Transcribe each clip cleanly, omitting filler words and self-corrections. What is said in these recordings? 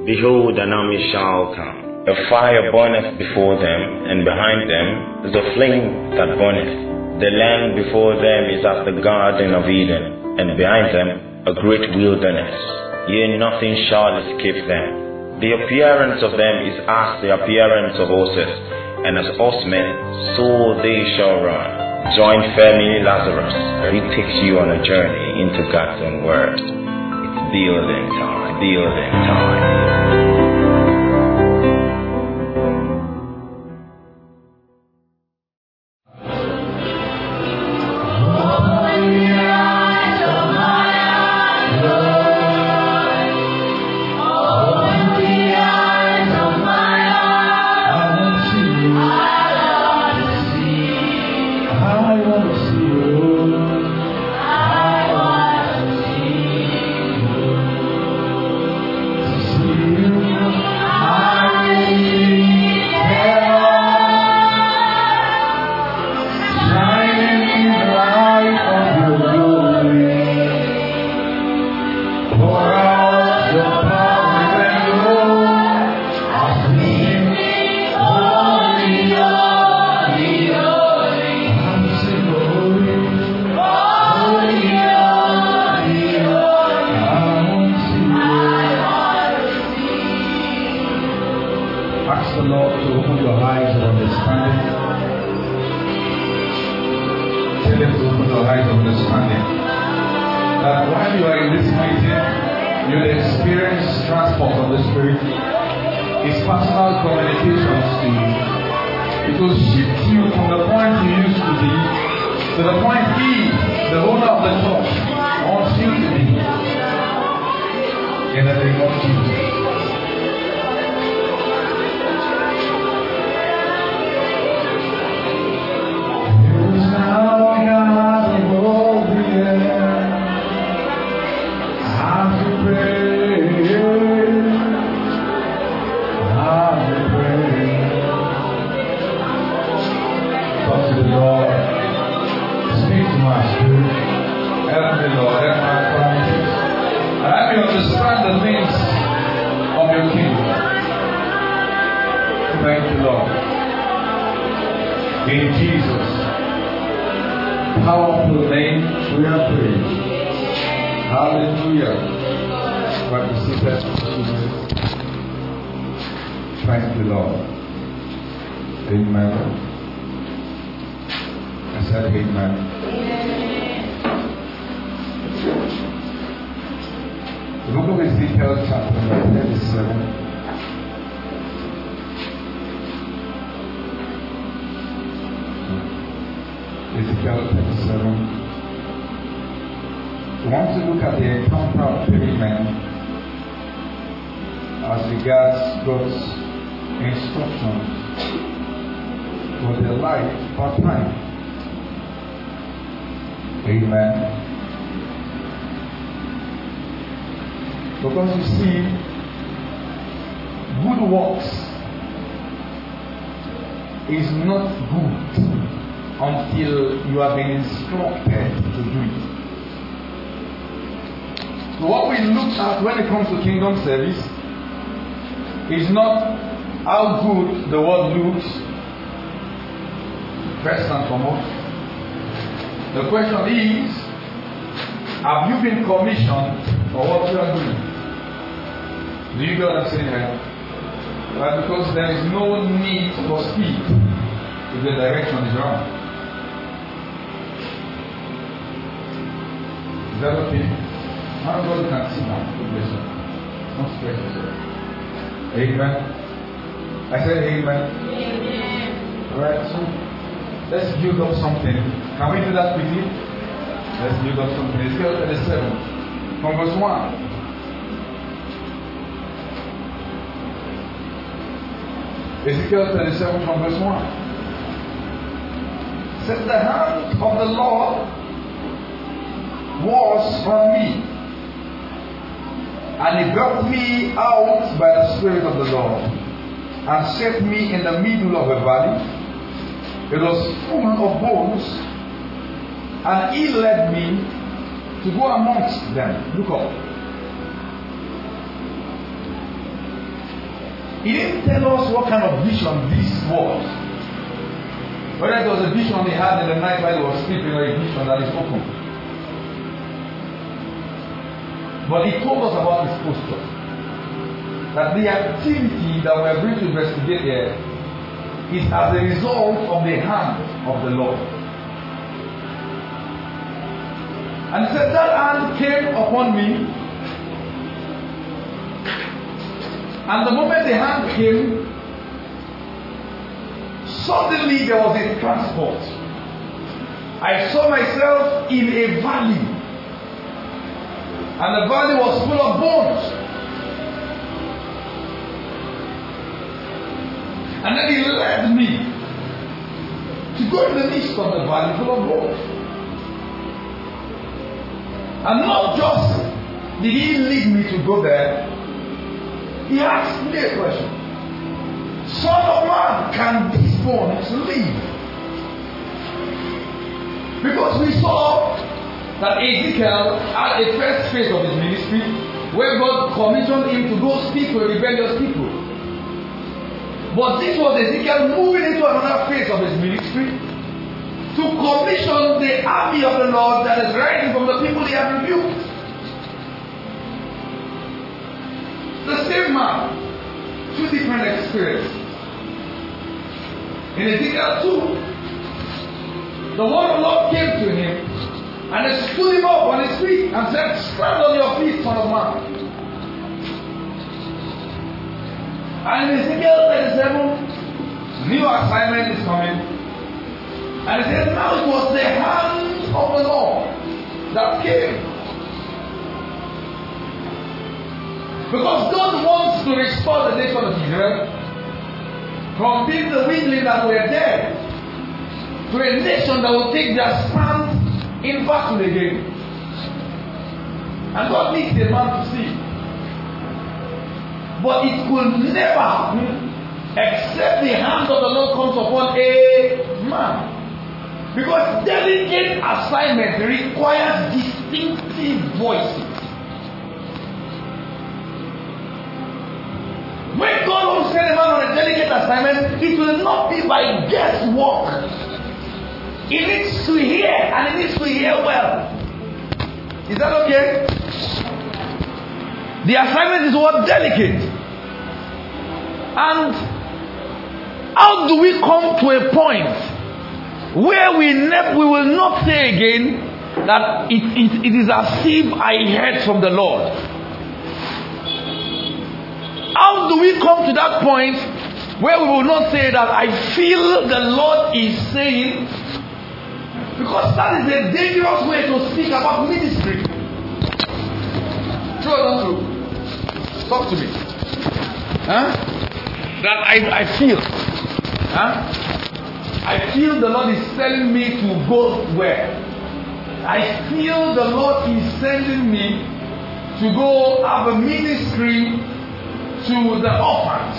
Behold, an army shall come. A fire burneth before them, and behind them is a flame that burneth. The land before them is as the garden of Eden, and behind them a great wilderness. Yea, nothing shall escape them. The appearance of them is as the appearance of horses, and as horsemen, so they shall run. Join Femi Lazarus. He takes you on a journey into God's own word. It's building time. Building time. Because you see, good works is not good until you have been instructed to do it. So what we look at when it comes to kingdom service is not how good the world looks, first and foremost. The question is, have you been commissioned for what you are doing? Do you get what I'm saying here? Right? Because there is no need for speed if the direction is wrong. Is that okay? How God can see now? God bless you. Don't stress yourself. Amen. I said amen. Amen. Alright, so let's build up something. Can we do that quickly? Let's build up something. Let's go to the 7. From verse 1. Ezekiel 37 from verse 1. It says, the hand of the Lord was on me, and he brought me out by the Spirit of the Lord, and set me in the middle of a valley. It was full of bones, and he led me to go amongst them. Look up. He didn't tell us what kind of vision this was. Whether it was a vision he had in the night while he was sleeping or a vision that is open. But he told us about his posture. That the activity that we are going to investigate here is as a result of the hand of the Lord. And he said that hand came upon me. And the moment the hand came, suddenly there was a transport. I saw myself in a valley. And the valley was full of bones. And then he led me to go in the midst of the valley full of bones. And not just did he lead me to go there, he asked me a question. Son of man, can these bones live? Because we saw that Ezekiel had a first phase of his ministry where God commissioned him to go speak to rebellious people. But this was Ezekiel moving into another phase of his ministry to commission the army of the Lord that is rising from the people he had rebuked. The same man, two different experiences. In Ezekiel 2, the word of the Lord came to him and they stood him up on his feet and said, stand on your feet, son of man. And in Ezekiel 37, new assignment is coming. And it says, now it was the hand of the Lord that came. Because God wants to restore the nation of Israel from being the weakling that were dead to a nation that will take their stand in battle again. And God needs a man to see. But it could never happen except the hand of the Lord comes upon a man. Because delicate assignment requires distinctive voices. When God wants to send a man on a delicate assignment, it will not be by guesswork. He needs to hear, and he needs to hear well. Is that okay? The assignment is what? Delicate. And how do we come to a point where we will not say again that it is as if I heard from the Lord? How do we come to that point where we will not say that I feel the Lord is saying? Because that is a dangerous way to speak about ministry. True or not true? Talk to me. Huh? That I feel. Huh? I feel the Lord is telling me to go where? I feel the Lord is sending me to go have a ministry to the orphans.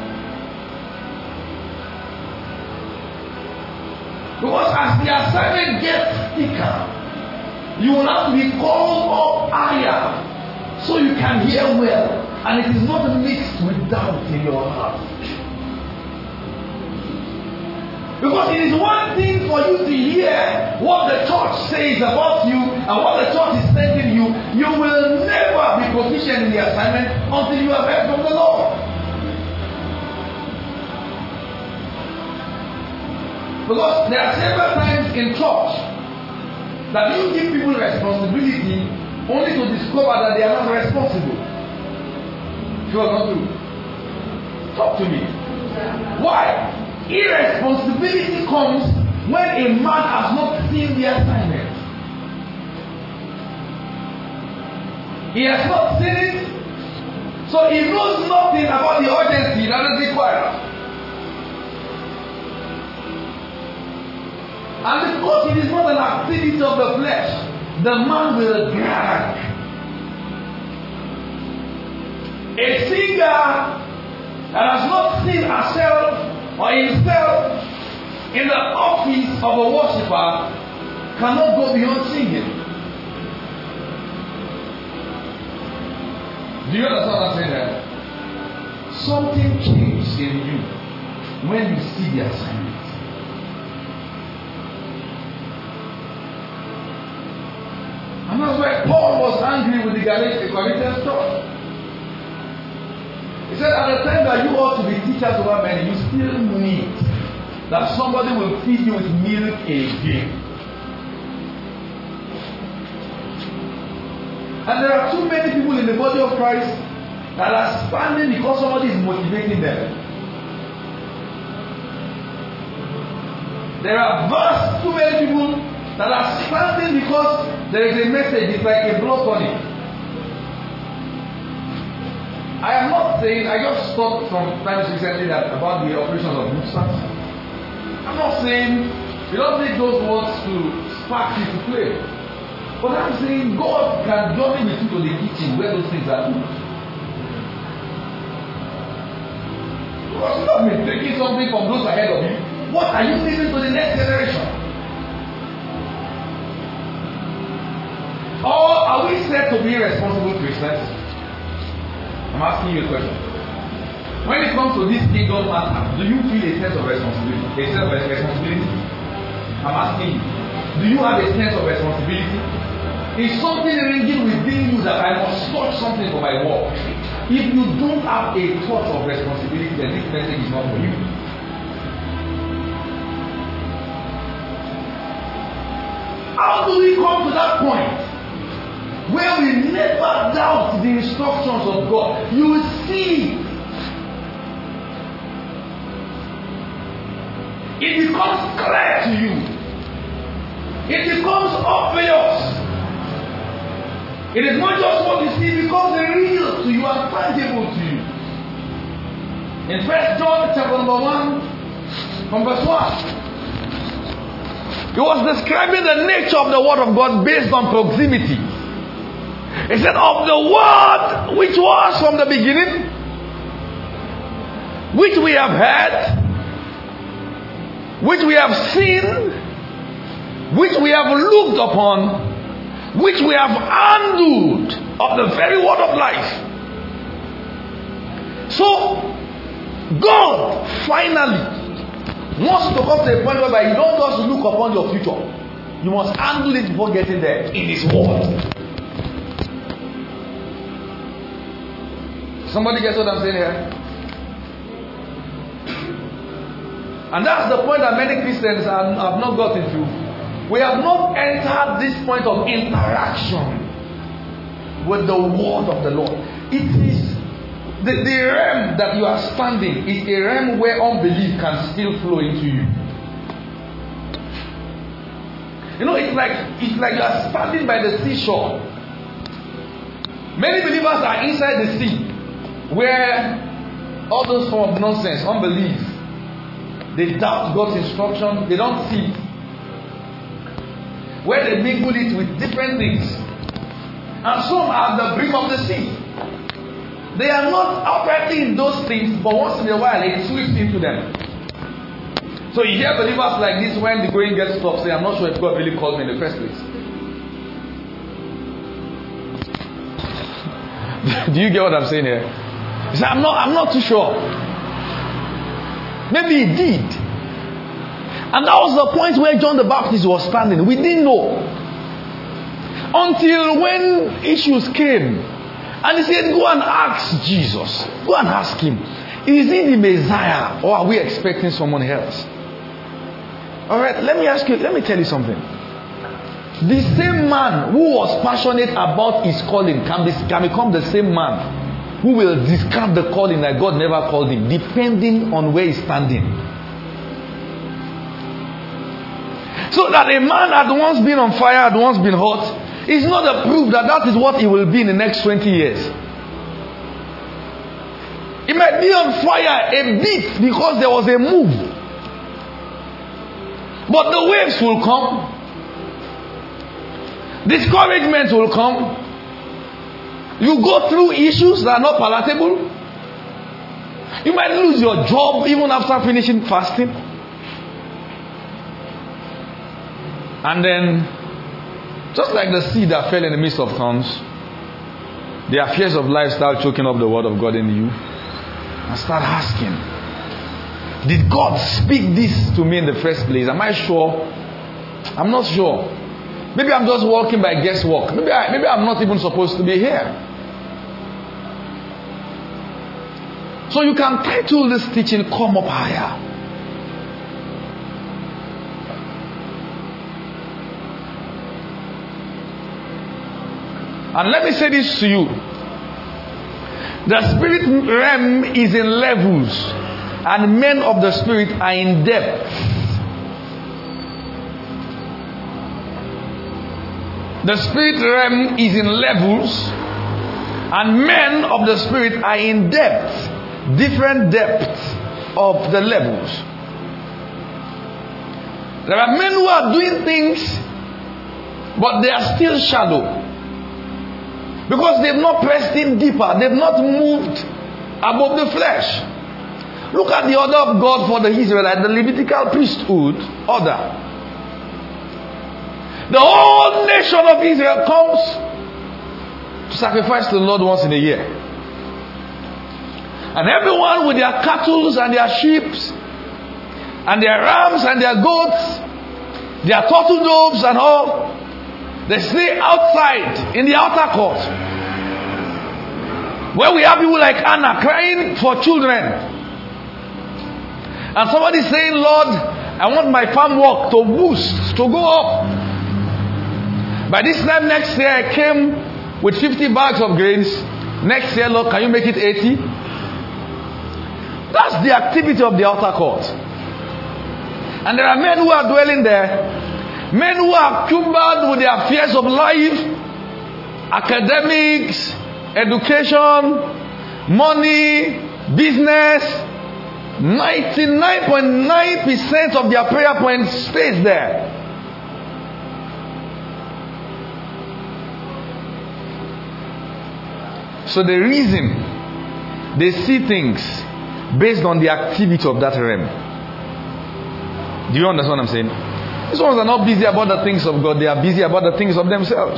Because as the assignment gets thicker, you will have to be called up higher so you can hear well. And it is not mixed with doubt in your heart. Because it is one thing for you to hear what the church says about you and what the church is sending you. You will never be proficient in the assignment until you have heard from the Lord. Because there are several times in church that you give people responsibility only to discover that they are not responsible. Sure or not true? Talk to me. Why? Irresponsibility comes when a man has not seen the assignment. He has not seen it, so he knows nothing about the urgency that is required. And because it is not an activity of the flesh, the man will drag. A singer that has not seen herself or himself in the office of a worshiper cannot go beyond singing. Do you understand what I'm saying there? something changes in you when you see the assignment. And that's why Paul was angry with the Corinthians church. He said, at the time that you ought to be teachers over men, you still need that somebody will feed you with milk again. And there are too many people in the body of Christ that are standing because somebody is motivating them. There are too many people that are standing because there is a message. It's like a blood tonic. I am not saying, I just thought from times recently that about the operations of boosters. I'm not saying you don't take those words to spark you to play. But I'm saying God can journey with you to the kitchen where those things are good. You must not be taking something from those ahead of you. What are you leaving to the next generation? Or are we said to be responsible Christians? I'm asking you a question. When it comes to this kingdom matter, do you feel a sense of responsibility? A sense of responsibility? I'm asking you. Do you have a sense of responsibility? Is something ringing within you that I must touch something for my work? If you don't have a thought of responsibility, then this message is not for you. How do we come to that point where we never doubt the instructions of God? You will see it becomes clear to you. It becomes obvious. It is not just what you see, it becomes real to you and tangible to you. In 1 John chapter number 1, from verse 1. He was describing the nature of the word of God based on proximity. He said, of the word which was from the beginning, which we have heard, which we have seen, which we have looked upon, which we have handled, of the very word of life. So, God finally wants to come to a point whereby you don't just look upon your future. You must handle it before getting there in His word. Somebody gets what I'm saying here? And that's the point that many Christians have not gotten to. We have not entered this point of interaction with the word of the Lord. It is the realm that you are standing is a realm where unbelief can still flow into you. You know, it's like you are standing by the seashore. Many believers are inside the sea, where all those form of nonsense, unbelief, they doubt God's instruction, they don't see it. Where they mingle it with different things. And some are at the brim of the sea. They are not operating in those things, but once in a while it sweeps into them. So you hear believers like this when the going gets tough, say, I'm not sure if God really called me in the first place. Do you get what I'm saying here? He said, I'm not too sure. Maybe he did. And that was the point where John the Baptist was standing. We didn't know. Until when issues came. And he said, go and ask Jesus. Go and ask him. Is he the Messiah? Or are we expecting someone else? Alright, let me tell you something. The same man who was passionate about his calling can become the same man who will discard the calling that God never called him, depending on where he's standing. So that a man had once been on fire, had once been hot, is not a proof that is what he will be in the next 20 years. He might be on fire a bit because there was a move. But the waves will come. Discouragement will come. You go through issues that are not palatable. You might lose your job even after finishing fasting. And then, just like the seed that fell in the midst of thorns, the affairs of life start choking up the word of God in you. And start asking, did God speak this to me in the first place? Am I sure? I'm not sure. Maybe I'm just walking by guesswork. Maybe I'm not even supposed to be here. So you can title this teaching, Come Up Higher. And let me say this to you. The spirit realm is in levels, and men of the spirit are in depth. The spirit realm is in levels, and men of the spirit are in depth. Different depths of the levels. There are men who are doing things, but they are still shallow. Because they've not pressed in deeper. They've not moved above the flesh. Look at the order of God for the Israelites, the Levitical priesthood order. The whole nation of Israel comes to sacrifice to the Lord once in a year. And everyone with their cattle and their sheep and their rams and their goats, their turtle doves and all, they stay outside in the outer court, where we have people like Anna crying for children. And somebody saying, Lord, I want my farm work to boost, to go up. By this time next year, I came with 50 bags of grains. Next year, Lord, can you make it 80? That's the activity of the outer court. And there are men who are dwelling there. Men who are cumbered with their fears of life, academics, education, money, business. 99.9% of their prayer points stays there. So the reason they see things based on the activity of that realm. Do you understand what I'm saying? These ones are not busy about the things of God. They are busy about the things of themselves.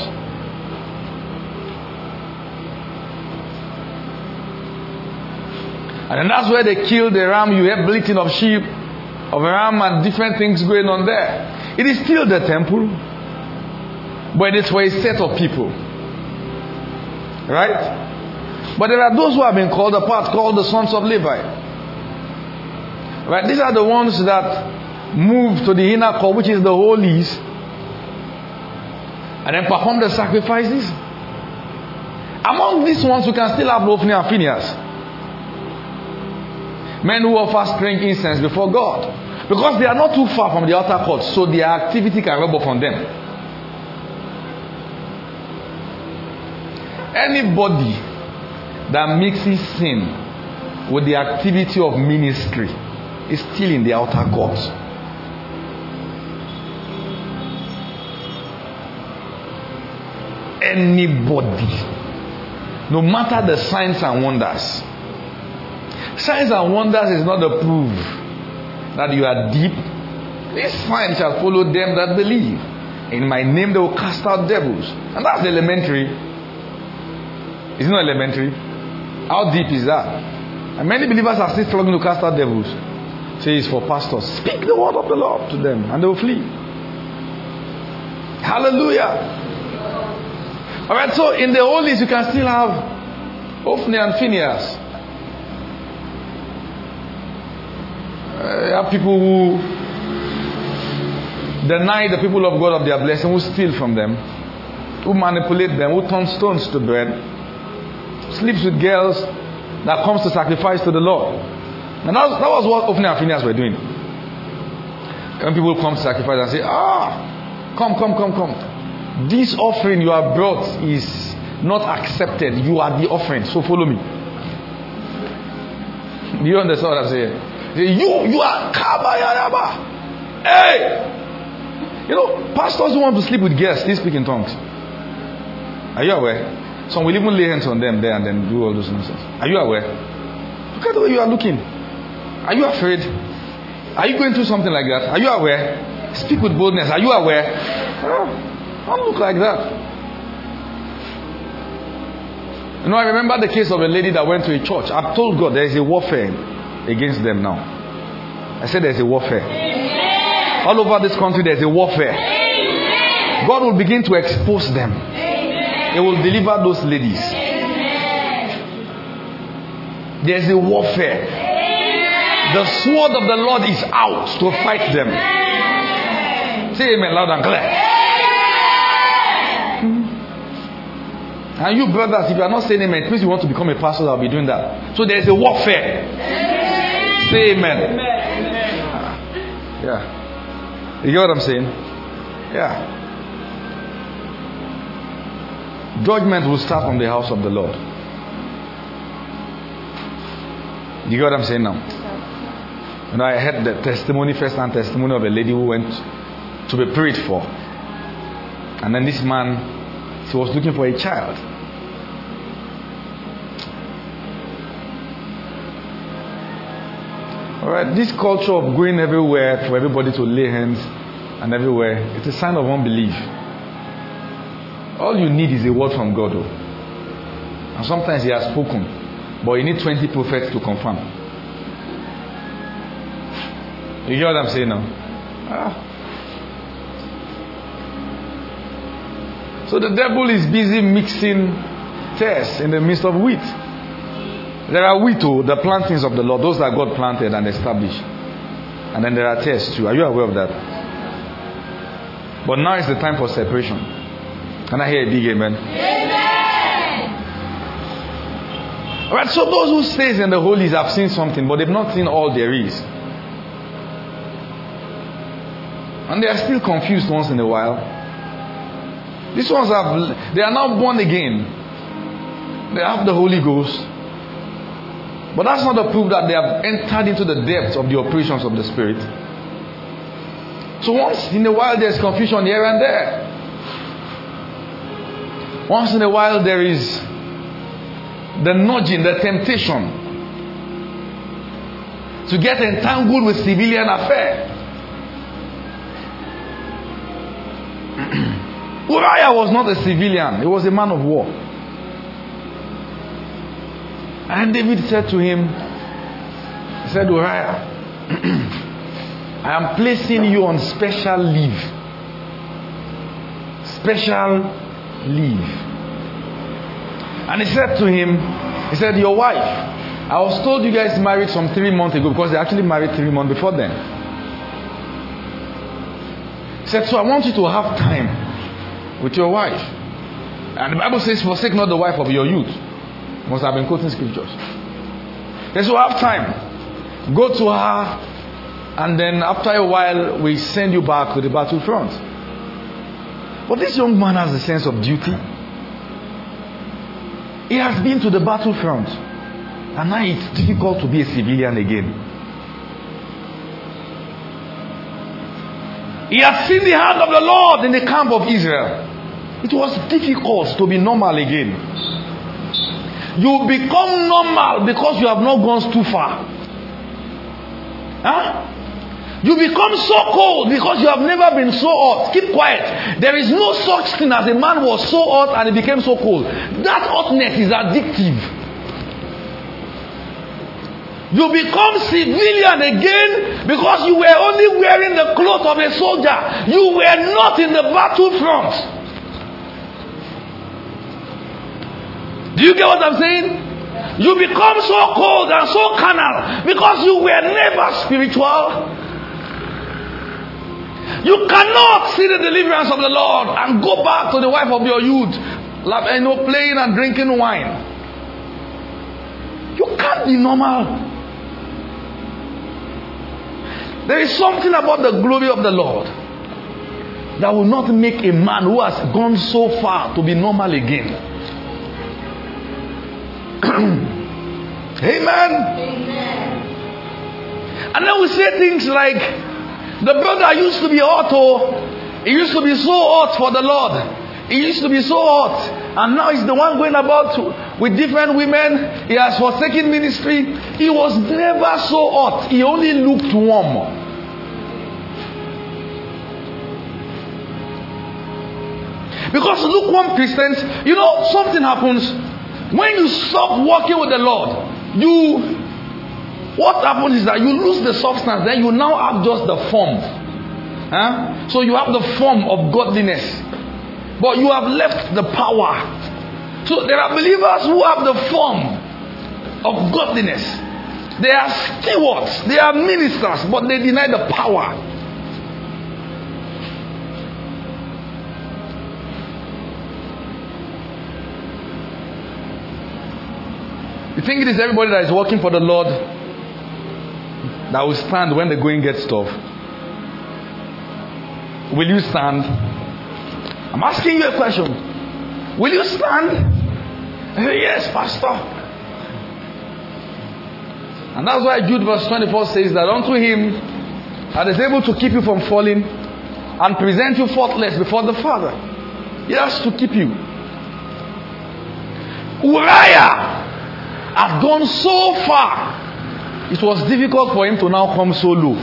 And then that's where they kill the ram. You hear bleating of sheep, of a ram, and different things going on there. It is still the temple, but it's for a set of people. Right? But there are those who have been called apart, called the sons of Levi. Right? These are the ones that move to the inner court, which is the holies, and then perform the sacrifices. Among these ones, we can still have Hophni and Phinehas, men who offer strange incense before God, because they are not too far from the outer court, so their activity can rub off on them. Anybody that mixes sin with the activity of ministry is still in the outer court. Anybody, no matter the signs and wonders. Signs and wonders is not the proof that you are deep. This sign shall follow them that believe. In my name they will cast out devils. And that's elementary. It's not elementary. How deep is that? And many believers are still struggling to cast out devils. Say it's for pastors. Speak the word of the Lord to them and they will flee. Hallelujah. Alright, so in the holies you can still have Hophni and Phinehas. You have people who deny the people of God of their blessing, who steal from them, who manipulate them, who turn stones to bread, sleeps with girls that comes to sacrifice to the Lord. And that was what Hophni and Phinehas were doing. When people come to sacrifice and say, come. This offering you have brought is not accepted. You are the offering, so follow me. Do you understand what I'm saying? You are Kabayaraba. Hey! You know, pastors who want to sleep with girls, they speak in tongues. Are you aware? Some will even lay hands on them there and then do all those nonsense. Are you aware? Look at the way you are looking. Are you afraid? Are you going through something like that? Are you aware? Speak with boldness. Are you aware? Don't look like that. You know, I remember the case of a lady that went to a church. I've told God there is a warfare against them now. I said there's a warfare. Amen. All over this country there's a warfare. Amen. God will begin to expose them. Amen. He will deliver those ladies. Amen. There's a warfare. Amen. The sword of the Lord is out to fight them. Amen. Say amen loud and clear. Amen. And you brothers, if you are not saying amen, it means you want to become a pastor that will be doing that. So there's a warfare. Amen. Say amen. Amen. Yeah. You get what I'm saying? Yeah. Judgment will start from the house of the Lord. You get what I'm saying now? And I heard the testimony, first-hand testimony of a lady who went to be prayed for. And then this man, she was looking for a child. Alright, this culture of going everywhere for everybody to lay hands and everywhere, it's a sign of unbelief. All you need is a word from God. And sometimes He has spoken, but you need 20 prophets to confirm. You hear what I'm saying now? So the devil is busy mixing tares in the midst of wheat. There are wheat, the plantings of the Lord, those that God planted and established. And then there are tares too. Are you aware of that? But now is the time for separation. Can I hear a big amen? Amen. Alright, so those who stays in the holies have seen something, but they've not seen all there is. And they are still confused once in a while. These ones they are now born again. They have the Holy Ghost. But that's not a proof that they have entered into the depths of the operations of the Spirit. So once in a while there's confusion here and there. Once in a while there is the nudging, the temptation to get entangled with civilian affair. Uriah was not a civilian. He was a man of war. And David said to him, he said, Uriah, I am placing you on special leave. Special leave. And he said to him, he said, your wife, I was told you guys married some 3 months ago, because they actually married 3 months before then. He said, so I want you to have time with your wife. And the Bible says, forsake not the wife of your youth. Must have been quoting scriptures. Yes, so have time. Go to her, and then after a while, we send you back to the battlefront. But this young man has a sense of duty. He has been to the battlefront, and now it's difficult to be a civilian again. He has seen the hand of the Lord in the camp of Israel. It was difficult to be normal again. You become normal because you have not gone too far. Huh? You become so cold because you have never been so hot. Keep quiet. There is no such thing as a man was so hot and he became so cold. That hotness is addictive. You become civilian again because you were only wearing the clothes of a soldier. You were not in the battlefront. Do you get what I'm saying? You become so cold and so carnal because you were never spiritual. You cannot see the deliverance of the Lord and go back to the wife of your youth, playing and drinking wine. You can't be normal. There is something about the glory of the Lord that will not make a man who has gone so far to be normal again. Amen. Amen. And then we say things like, the brother used to be hot, he used to be so hot for the Lord. He used to be so hot. And now he's the one going about with different women. He has forsaken ministry. He was never so hot. He only looked warm. Because lukewarm Christians, something happens. When you stop walking with the Lord, what happens is that you lose the substance, then you now have just the form. So you have the form of godliness, but you have left the power. So there are believers who have the form of godliness. They are stewards, they are ministers, but they deny the power. You think it is everybody that is working for the Lord that will stand when the going gets tough? Will you stand? I'm asking you a question. Will you stand? Yes, Pastor. And that's why Jude verse 24 says that unto him that is able to keep you from falling and present you faultless before the Father. He has to keep you. Uriah had gone so far, it was difficult for him to now come so low.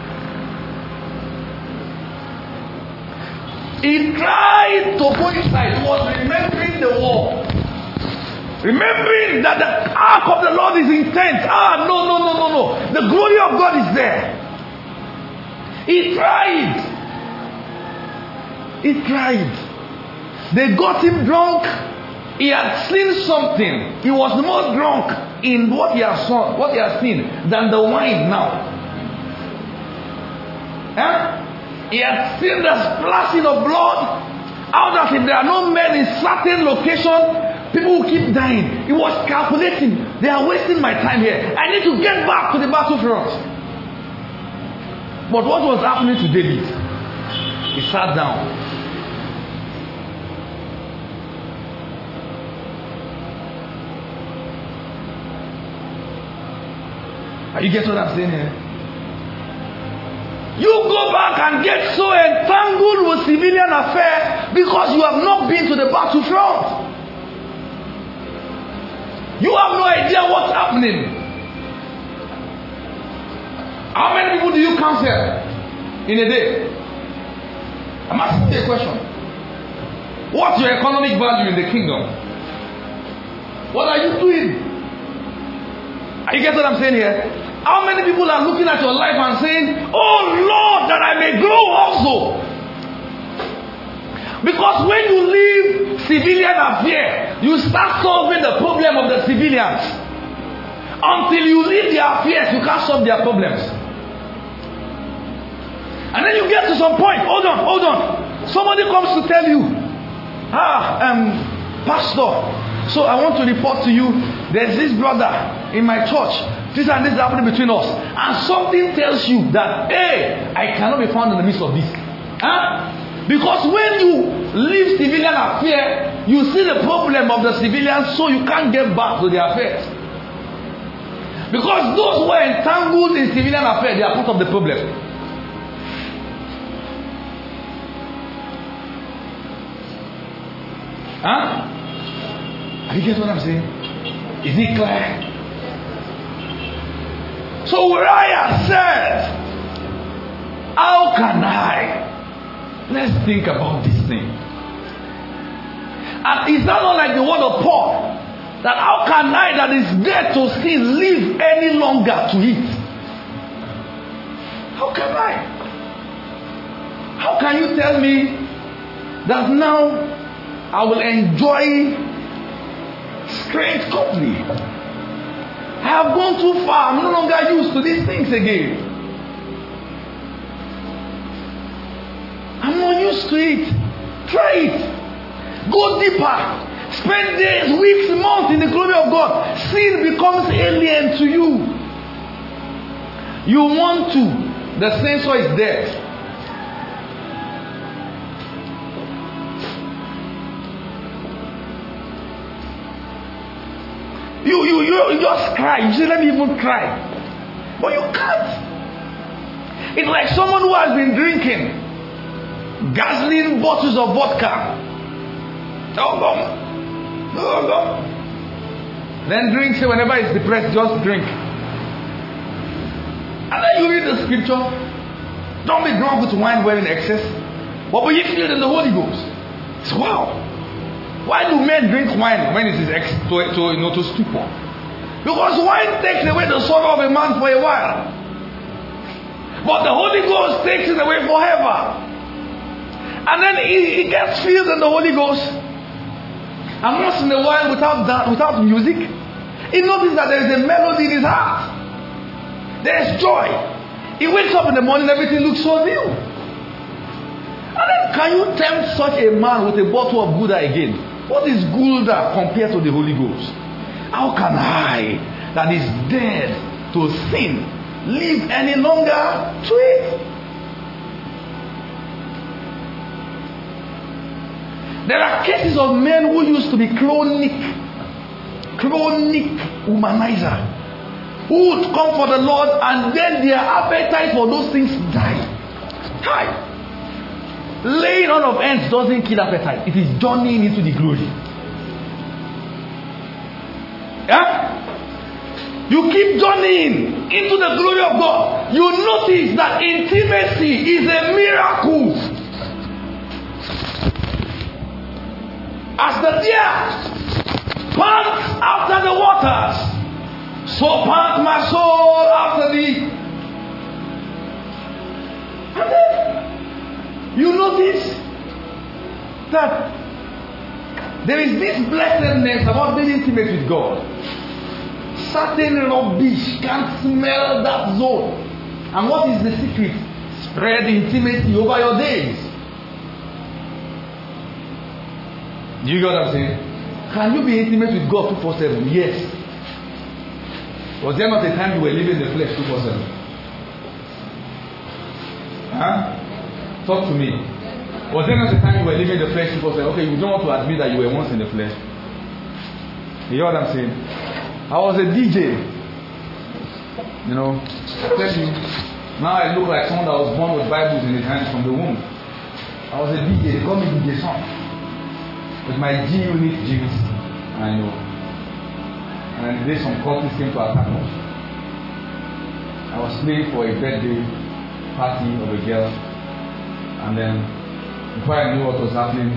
He tried to go inside. He was remembering the war. Remembering that the ark of the Lord is intense. No. The glory of God is there. He tried. They got him drunk. He had seen something. He was more drunk in what he has seen than the wine now. He had seen the splashing of blood. How that if there are no men in certain location, people will keep dying. He was calculating. They are wasting my time here. I need to get back to the battlefront. But what was happening to David? He sat down. Are you getting what I'm saying here? You go back and get so entangled with civilian affairs because you have not been to the battlefront. You have no idea what's happening. How many people do you counsel in a day? I'm asking you a question. What's your economic value in the kingdom? What are you doing? Are you getting what I'm saying here? How many people are looking at your life and saying, oh Lord, that I may grow also? Because when you leave civilian affairs, you start solving the problem of the civilians. Until you leave their affairs, you can't solve their problems. And then you get to some point, hold on. Somebody comes to tell you, Pastor, so I want to report to you, there's this brother in my church. This and this is happening between us. And something tells you that, hey, I cannot be found in the midst of this. Because when you leave civilian affairs, you see the problem of the civilians, so you can't get back to their affairs. Because those who are entangled in civilian affairs, they are part of the problem. Are you getting what I'm saying? Is it clear? So Uriah said, how can I? Let's think about this thing. And is that not like the word of Paul? That how can I that is dead to sin live any longer to it? How can I? How can you tell me that now I will enjoy strange company? I have gone too far. I'm no longer used to these things again. I'm not used to it. Try it. Go deeper. Spend days, weeks, months in the glory of God. Sin becomes alien to you. You want to. The sensor is dead. You just cry. You say, let me even cry. But you can't. It's like someone who has been drinking gasoline bottles of vodka. Oh, then drink, say whenever it's depressed, just drink. And then you read the scripture. Don't be drunk with wine well in excess, but be filled in the Holy Ghost. It's wow. Why do men drink wine when it is to stupor? Because wine takes away the sorrow of a man for a while. But the Holy Ghost takes it away forever. And then he gets filled in the Holy Ghost. And once in a while, without music, he notices that there is a melody in his heart. There is joy. He wakes up in the morning, everything looks so new. And then can you tempt such a man with a bottle of Gouda again? What is Gouda compared to the Holy Ghost? How can I, that is dead to sin, live any longer to it? There are cases of men who used to be chronic womanizer, who would come for the Lord and then their appetite for those things die. Hi. Laying on of hands doesn't kill appetite. It is journeying into the glory. Yeah? You keep journeying into the glory of God. You notice that intimacy is a miracle. As the deer pants after the waters, so pants my soul after thee. And then you notice that there is this blessedness about being intimate with God. Certain rubbish can't smell that zone. And what is the secret? Spread intimacy over your days. Do you get what I'm saying? Can you be intimate with God 247? Yes. Was there not a time you were living in the flesh 247? Huh? Talk to me. Was there not a time you were living in the flesh 247? Okay, you don't want to admit that you were once in the flesh. You hear what I'm saying? I was a DJ. You know, I tell you, now I look like someone that was born with Bibles in his hands from the womb. I was a DJ. They call me DJ Son. With my G-Unit jeans. I know. And then some cultists came to attack us. I was playing for a birthday party of a girl. And then, before I knew what was happening,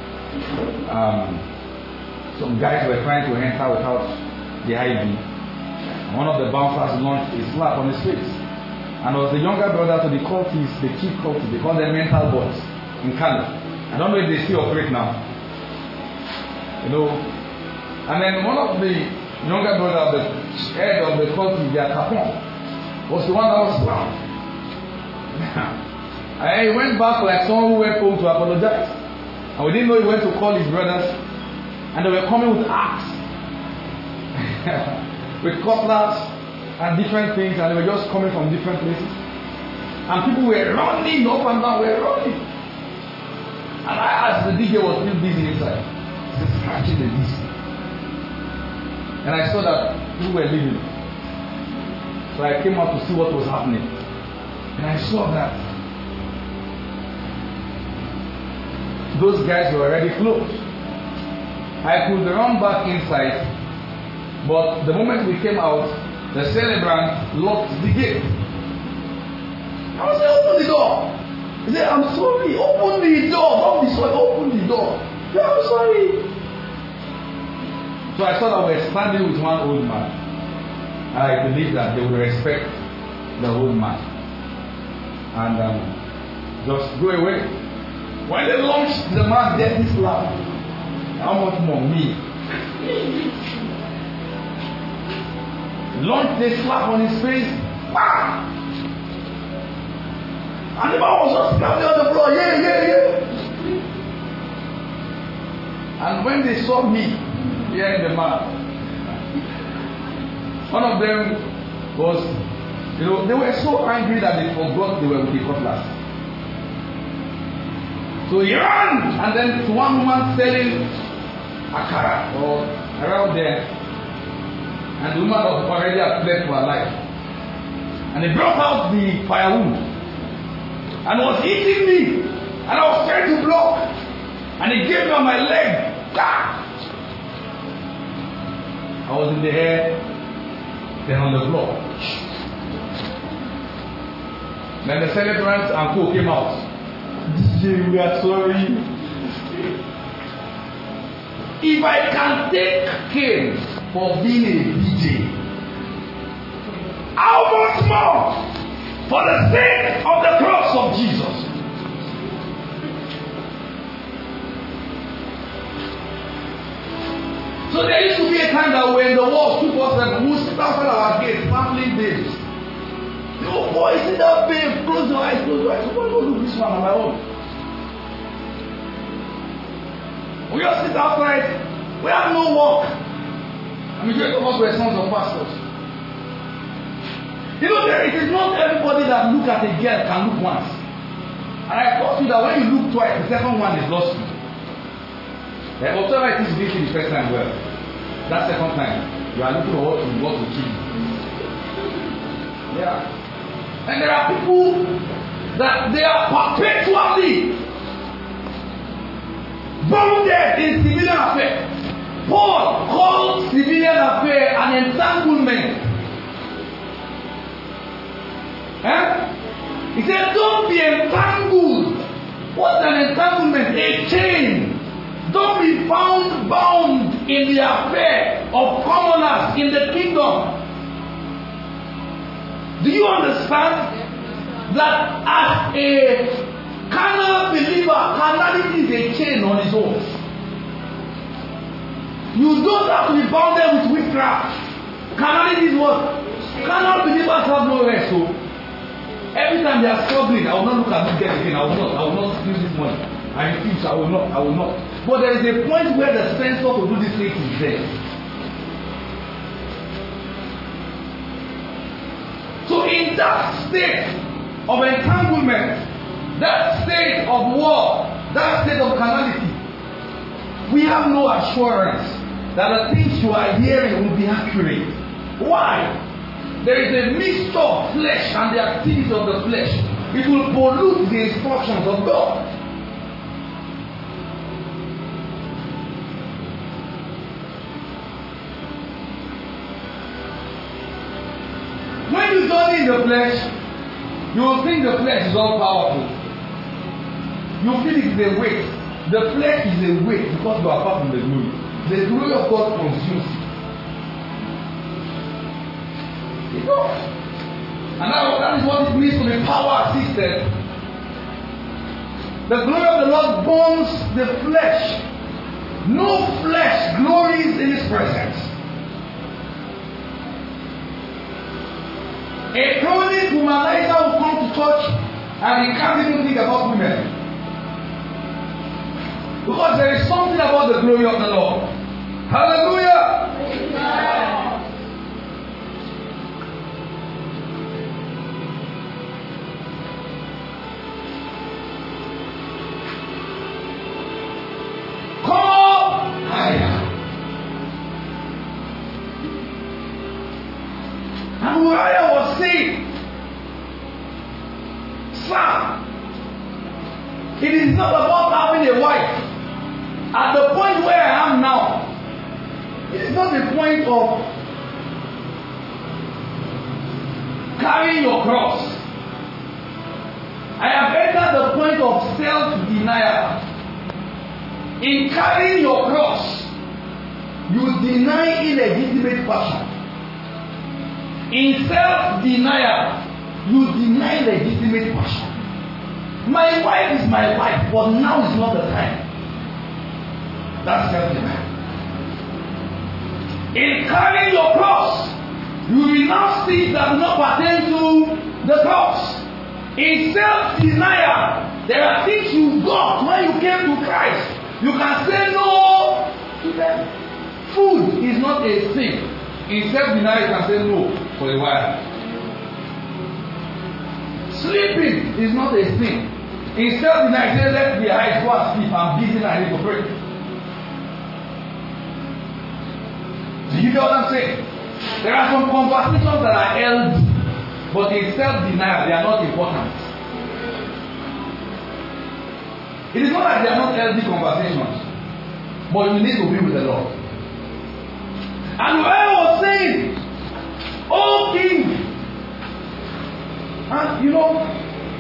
some guys were trying to enter without the ID. And one of the bouncers launched a slap on his face. And there was a younger brother to the cultists, the chief cultists, they call them mental bots in Canada. I don't know if they still operate now. You know. And then one of the younger brother, the head of the cultist, their capon, was the one that was slapped. And he went back like someone who went home to apologize. And we didn't know he went to call his brothers. And they were coming with axes. With cutlass and different things. And they were just coming from different places. And people were running up and down. Were running. And I, as the DJ was still busy inside, scratching the disc. And I saw that people were leaving. So I came out to see what was happening. And I saw that those guys were already closed. I could run back inside, but the moment we came out, the celebrant locked the gate. I was like, open the door. He said, I'm sorry, open the door. Don't be sorry, open the door. Yeah, I'm sorry. So I thought I was standing with one old man. And I believed that they would respect the old man. And just go away. When they launched the man, death is loud. How much more me? Launched the slap on his face. Bam! And the man was just standing on the floor. Yeah. And when they saw me hearing the man, one of them was, you know, they were so angry that they forgot they were with the cutlass. So he ran, and then to one woman selling akara or around there, and the woman was already at fled for her life. And he brought out the firewood and was hitting me, and I was trying to block, and he gave me on my leg. I was in the air, then on the floor. Then the celebrants and co came out. DJ, we are sorry. if I can take Cain for being a DJ, how much more for the sake of the cross of Jesus? So there used to be a time that when the war took us and we sit outside our gate, sampling babes. Oh boy, see that babe, close your eyes, close your eyes. Why don't do this one on my own? We just sit outside, we have no work. And majority of us were sons of pastors. You know, it is not everybody that look at a girl can look once. And I told you that when you look twice, the second one is lost you. Observe it is busy the first time well. That second time, you are looking for what to kill you. Yeah. And there are people that they are perpetually bonded in civilian affair. Paul called civilian affair an entanglement. He said, don't be entangled. What's an entanglement? A chain. Don't be found bound in the affair of commoners in the kingdom. Do you understand that as a carnal believer, carnality is a chain on its own? You don't have to be bounded with witchcraft. Carnality is what? Carnal believers have no rest. So every time they are struggling, I will not look at this girl again. I will not use this money. I refuse. I will not. But there is a point where the sensor to do this thing is there. So in that state of entanglement, that state of war, that state of carnality, we have no assurance that the things you are hearing will be accurate. Why? There is a mixture of flesh and the activities of the flesh. It will pollute the instructions of God. When you journey in the flesh, you will think the flesh is all powerful. You feel it is a weight. The flesh is a weight because you are far from the glory. The glory of God consumes you. You know? And that is what it means to be power assisted. The glory of the Lord burns the flesh. No flesh glories in His presence. A chronic womanizer will come to church and he can't even think about women. Because there is something about the glory of the Lord. Hallelujah! Amen. Come higher. And Uriah was saying, Sir, it is not about having a wife. At the point where I am now, it is not the point of carrying your cross. I have entered the point of self-denial. In carrying your cross, you deny illegitimate passion. In self-denial, you deny legitimate passion. My wife is my wife, but now is not the time. That's self-denial. In carrying your cross, you renounce things that do not pertain to the cross. In self-denial, there are things you got when you came to Christ. You can say no to them. Food is not a sin. In self-denial, you can say no for a while. Sleeping is not a sin. In self-denial, you say let the eyes go and sleep. I'm busy and I need to pray. Do you get what I'm saying? There are some conversations that are held, but in self-denial, they are not important. It is not that they are not healthy conversations, but you need to be with the Lord. And I was saying, oh King, and you know,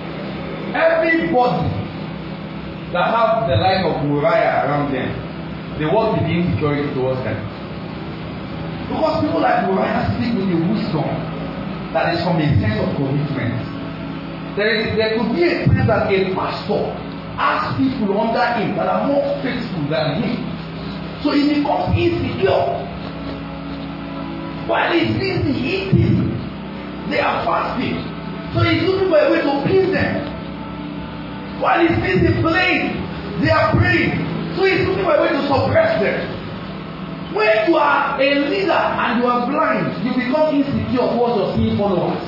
everybody that have the life of Uriah around them, they walk in the insecurity towards them. Because people like Uriah speak with a wisdom that is from a sense of commitment. There could be a time that a pastor asks people under him that are more faithful than him. So he becomes insecure. While he's busy eating, they are fasting. So he's looking for a way to please them. While he's busy playing, they are praying. So he's looking for a way to suppress them. When you are a leader and you are blind, you become insecure towards your few followers.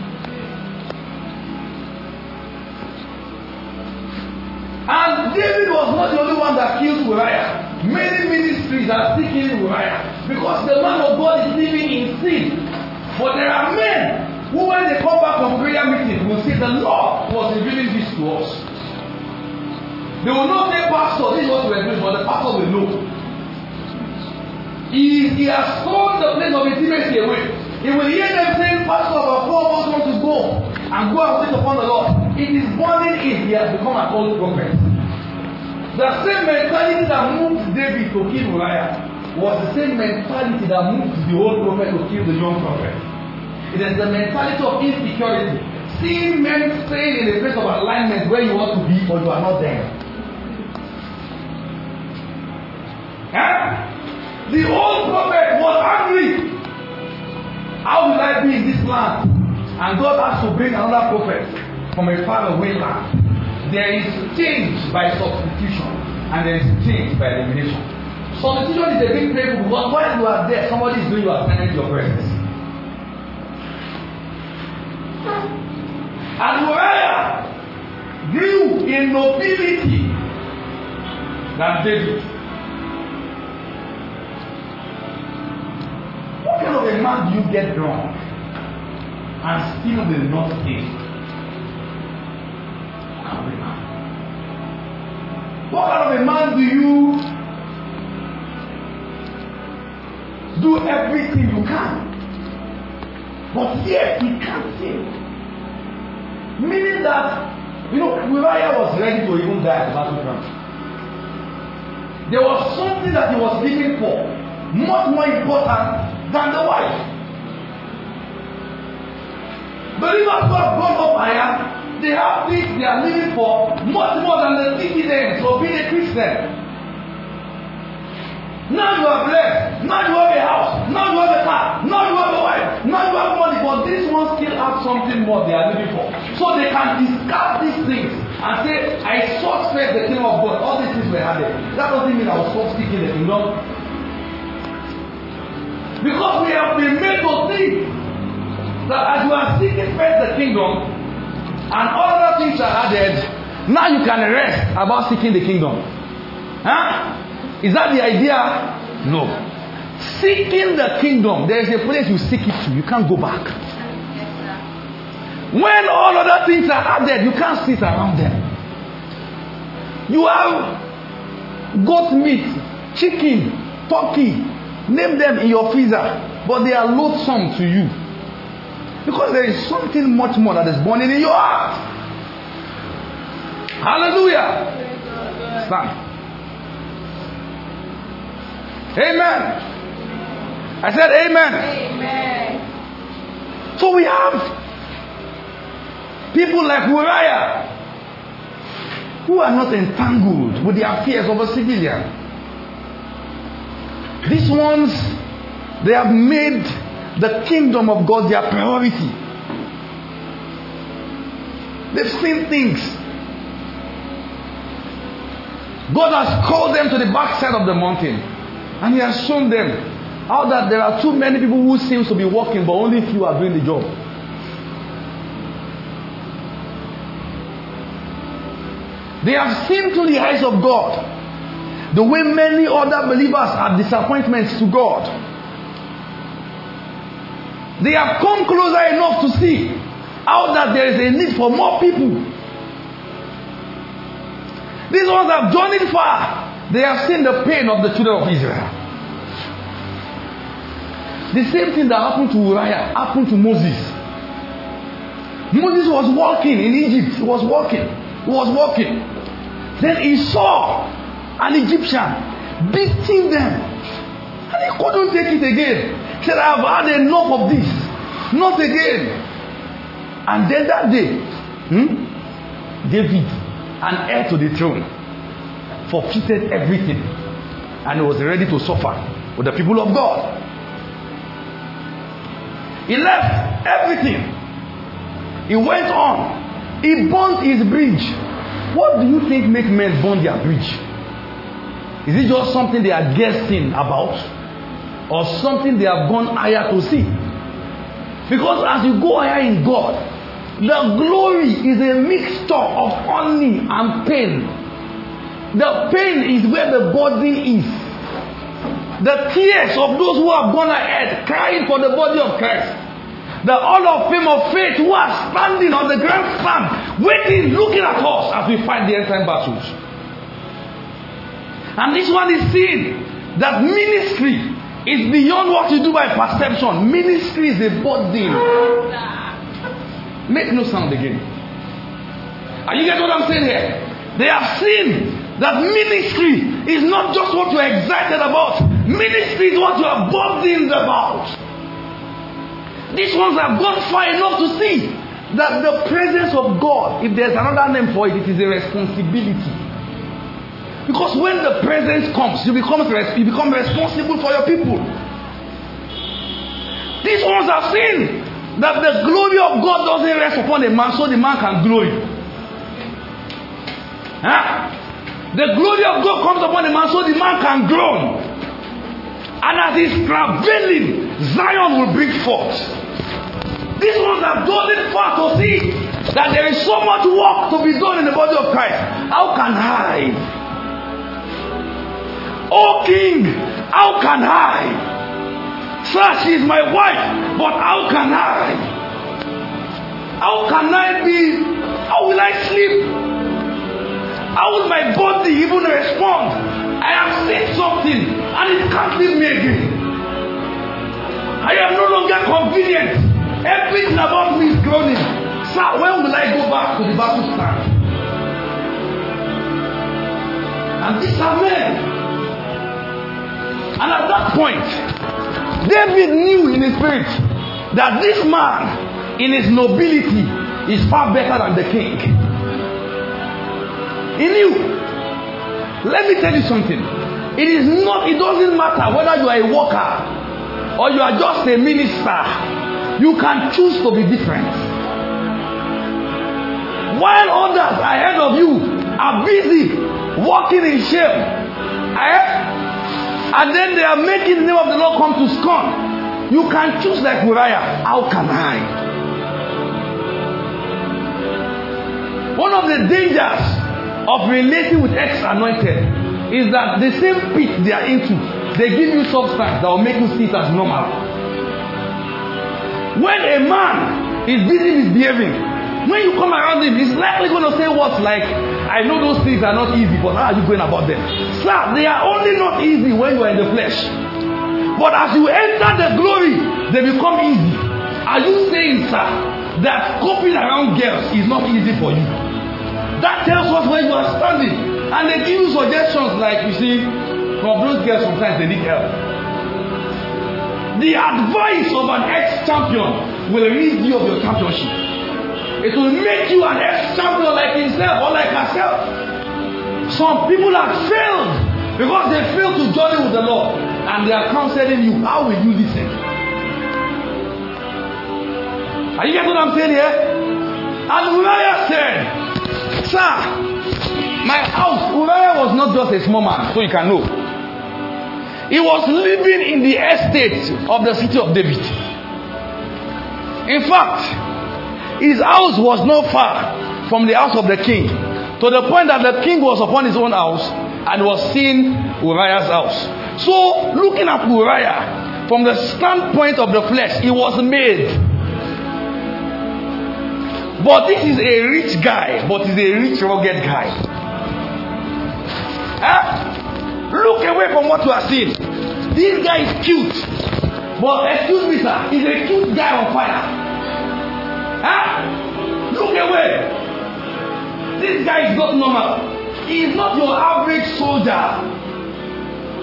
And David was not the only one that killed Uriah. Many ministries are still killing Uriah because the man of God is living in sin. But there are men who, when they come back from prayer meeting, will say the Lord was revealing this to us. They will not say, Pastor, this is what we are doing, but the pastor will know. He has thrown the place of intimacy away. He will hear them saying, Pastor, our four of us want to go and wait upon the Lord. It is burning in. He has become an old prophet. The same mentality that moved David to kill Uriah was the same mentality that moved the old prophet to kill the young prophet. It is the mentality of insecurity. Seeing men staying in a place of alignment where you want to be, but you are not there. Huh? The old prophet was angry. How will I be in this land? And God has to bring another prophet from a faraway land. There is change by substitution, and there is change by elimination. Substitution is a big painful because while you are there, somebody is doing your assignment in your presence. And Uriah grew in nobility than David. What kind of a man do you get drunk and still will not stay? What kind of a man do you do everything you can, but yet he can't sing? Meaning that, Uriah was ready to even die at the battleground. There was something that he was living for, much more important than the wife. Believers who have gone up higher, they have things they are living for much more than the citizens of being a Christian. Now you are blessed. Now you have a house. Now you have a car. Now you have a wife. Now you have money. But this one still have something more they are living for. So they can discard these things and say, I sought first the kingdom of God. All these things were added. That doesn't mean I was first seeking the kingdom. Because we have been made to think that as you are seeking first the kingdom and all other things are added, now you can rest about seeking the kingdom. Huh? Is that the idea? No. Seeking the kingdom, there is a place you seek it to. You can't go back. When all other things are added, you can't sit around them. You have goat meat, chicken, turkey, name them in your freezer, but they are loathsome to you. Because there is something much more that is burning in your heart. Hallelujah. Stand. Amen. I said amen. Amen. So we have people like Uriah who are not entangled with the affairs of a civilian. These ones, they have made the kingdom of God their priority. They've seen things. God has called them to the backside of the mountain. And he has shown them how that there are too many people who seem to be working, but only few are doing the job. They have seen through the eyes of God the way many other believers are disappointments to God. They have come closer enough to see how that there is a need for more people. These ones have journeyed far. They have seen the pain of the children of Israel. The same thing that happened to Uriah happened to Moses. Moses was walking in Egypt. He was walking. Then he saw an Egyptian beating them. And he couldn't take it again. He said, I have had enough of this. Not again. And then that day, David, an heir to the throne, forfeited everything. And he was ready to suffer with the people of God. He left everything. He went on. He burnt his bridge. What do you think makes men burn their bridge? Is it just something they are guessing about? Or something they have gone higher to see? Because as you go higher in God, the glory is a mixture of honey and pain. The pain is where the burden is. The tears of those who have gone ahead, crying for the body of Christ. The Hall of Fame of faith who are standing on the grandstand, waiting, looking at us as we fight the end time battles. And this one is seeing that ministry is beyond what you do by perception. Ministry is a burden. Make no sound again. Are you getting what I'm saying here? They have seen that ministry is not just what you're excited about. Ministry is what you are burdened about. These ones have gone far enough to see that the presence of God, if there's another name for it, it is a responsibility. Because when the presence comes, you become responsible for your people. These ones have seen that the glory of God doesn't rest upon a man so the man can glory. The glory of God comes upon a man so the man can groan. And as he's travailing, Zion will bring forth. These ones have gone in far to see that there is so much work to be done in the body of Christ. How can I? Oh King, how can I? Sir, she is my wife, but how can I? How can I be? How will I sleep? How will my body even respond? I have seen something and it can't leave me again. I am no longer convenient. Everything about me is groaning. Sir, when will I go back to the battle stand? And these are men. And at that point, David knew in his spirit that this man, in his nobility, is far better than the king. He knew. Let me tell you something. It doesn't matter whether you are a worker or you are just a minister. You can choose to be different. While others ahead of you are busy walking in shame, and then they are making the name of the Lord come to scorn, you can choose like Uriah. How can I? One of the dangers of relating with ex-anointed is that the same pit they are into, they give you substance that will make you see it as normal. When a man is busy misbehaving, when you come around him, he's likely going to say words like, I know those things are not easy, but how are you going about them? Sir, they are only not easy when you are in the flesh. But as you enter the glory, they become easy. Are you saying, sir, that coping around girls is not easy for you? That tells us where you are standing. And they give you suggestions like, you see, from those girls sometimes they need help. The advice of an ex-champion will rid you of your championship. It will make you an ex-champion like himself or like herself. Some people have failed because they failed to journey with the Lord. And they are counseling you. How will you listen? Are you getting what I'm saying here? And Uriah said, sir, my house, Uriah was not just a small man, so you can know. He was living in the estate of the city of David. In fact, his house was not far from the house of the king, to the point that the king was upon his own house and was seeing Uriah's house. So, looking at Uriah from the standpoint of the flesh, he was made. But this is a rich guy, but he's a rich, rugged guy. Look away from what you are seeing. This guy is cute. But excuse me, sir, he's a cute guy on fire. Look away. This guy is not normal. He is not your average soldier.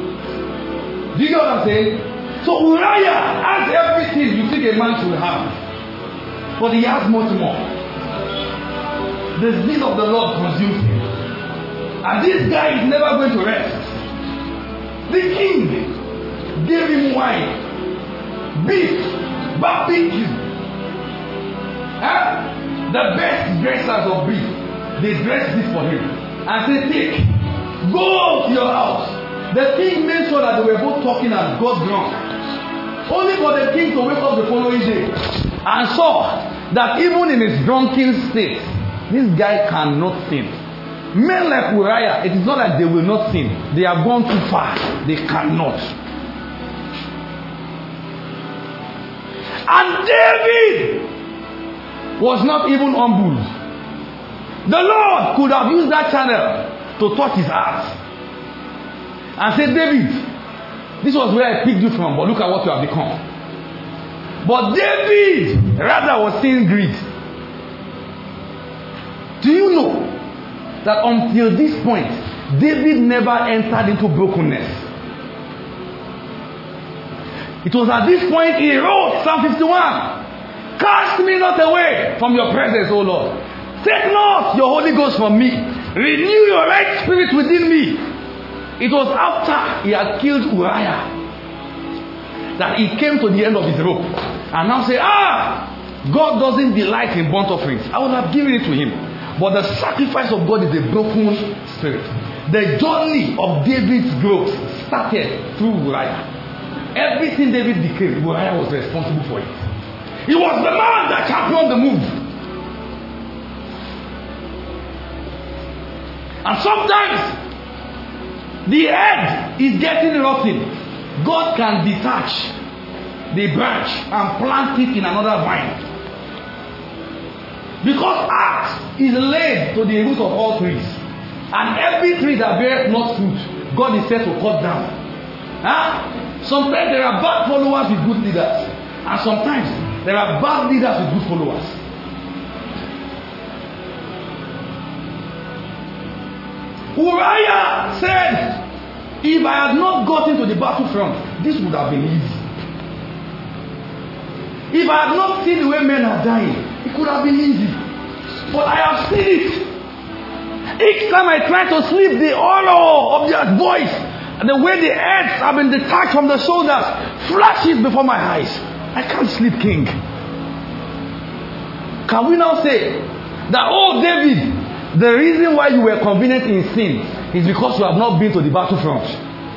Do you get what I'm saying? So Uriah has everything you think a man should have. But he has much more. The zeal of the Lord consumes him. And this guy is never going to rest. The king gave him wine, beef, barbecue. The best dressers of beef, they dressed this for him. And said, take, go to your house. The king made sure that they were both talking and got drunk. Only for the king to wake up the following day and saw that even in his drunken state, this guy cannot sin. Men like Uriah, it is not that they will not sin. They have gone too far. They cannot. And David was not even humbled. The Lord could have used that channel to touch his heart and say, David, this was where I picked you from, but look at what you have become. But David rather was seeing greed. Do you know that until this point, David never entered into brokenness? It was at this point he wrote Psalm 51. Cast me not away from your presence, O Lord. Take not your Holy Ghost from me. Renew your right spirit within me. It was after he had killed Uriah that he came to the end of his rope and now say, God doesn't delight in burnt offerings. I would have given it to him. But the sacrifice of God is a broken spirit. The journey of David's growth started through Uriah. Everything David became, Uriah was responsible for it. He was the man that championed the move. And sometimes the head is getting rotten. God can detach the branch and plant it in another vine. Because axe is laid to the root of all trees. And every tree that bears not fruit, God is said to cut down. Sometimes there are bad followers with good leaders. And sometimes there are bad leaders with good followers. Uriah said, if I had not gotten to the battlefront, this would have been easy. If I had not seen the way men are dying, it could have been easy. But I have seen it. Each time I try to sleep, the horror of their voice and the way the heads have been detached from the shoulders flashes before my eyes. I can't sleep, king. Can we now say that, oh David, the reason why you were convenient in sin is because you have not been to the battlefront?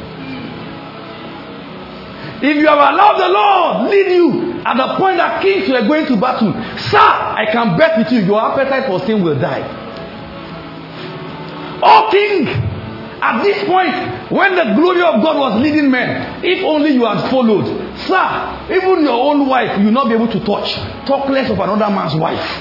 If you have allowed the Lord lead you at the point that kings were going to battle, sir, I can bet with you, your appetite for sin will die. Oh king, at this point, when the glory of God was leading men, if only you had followed, sir, even your own wife you will not be able to touch. Talk less of another man's wife.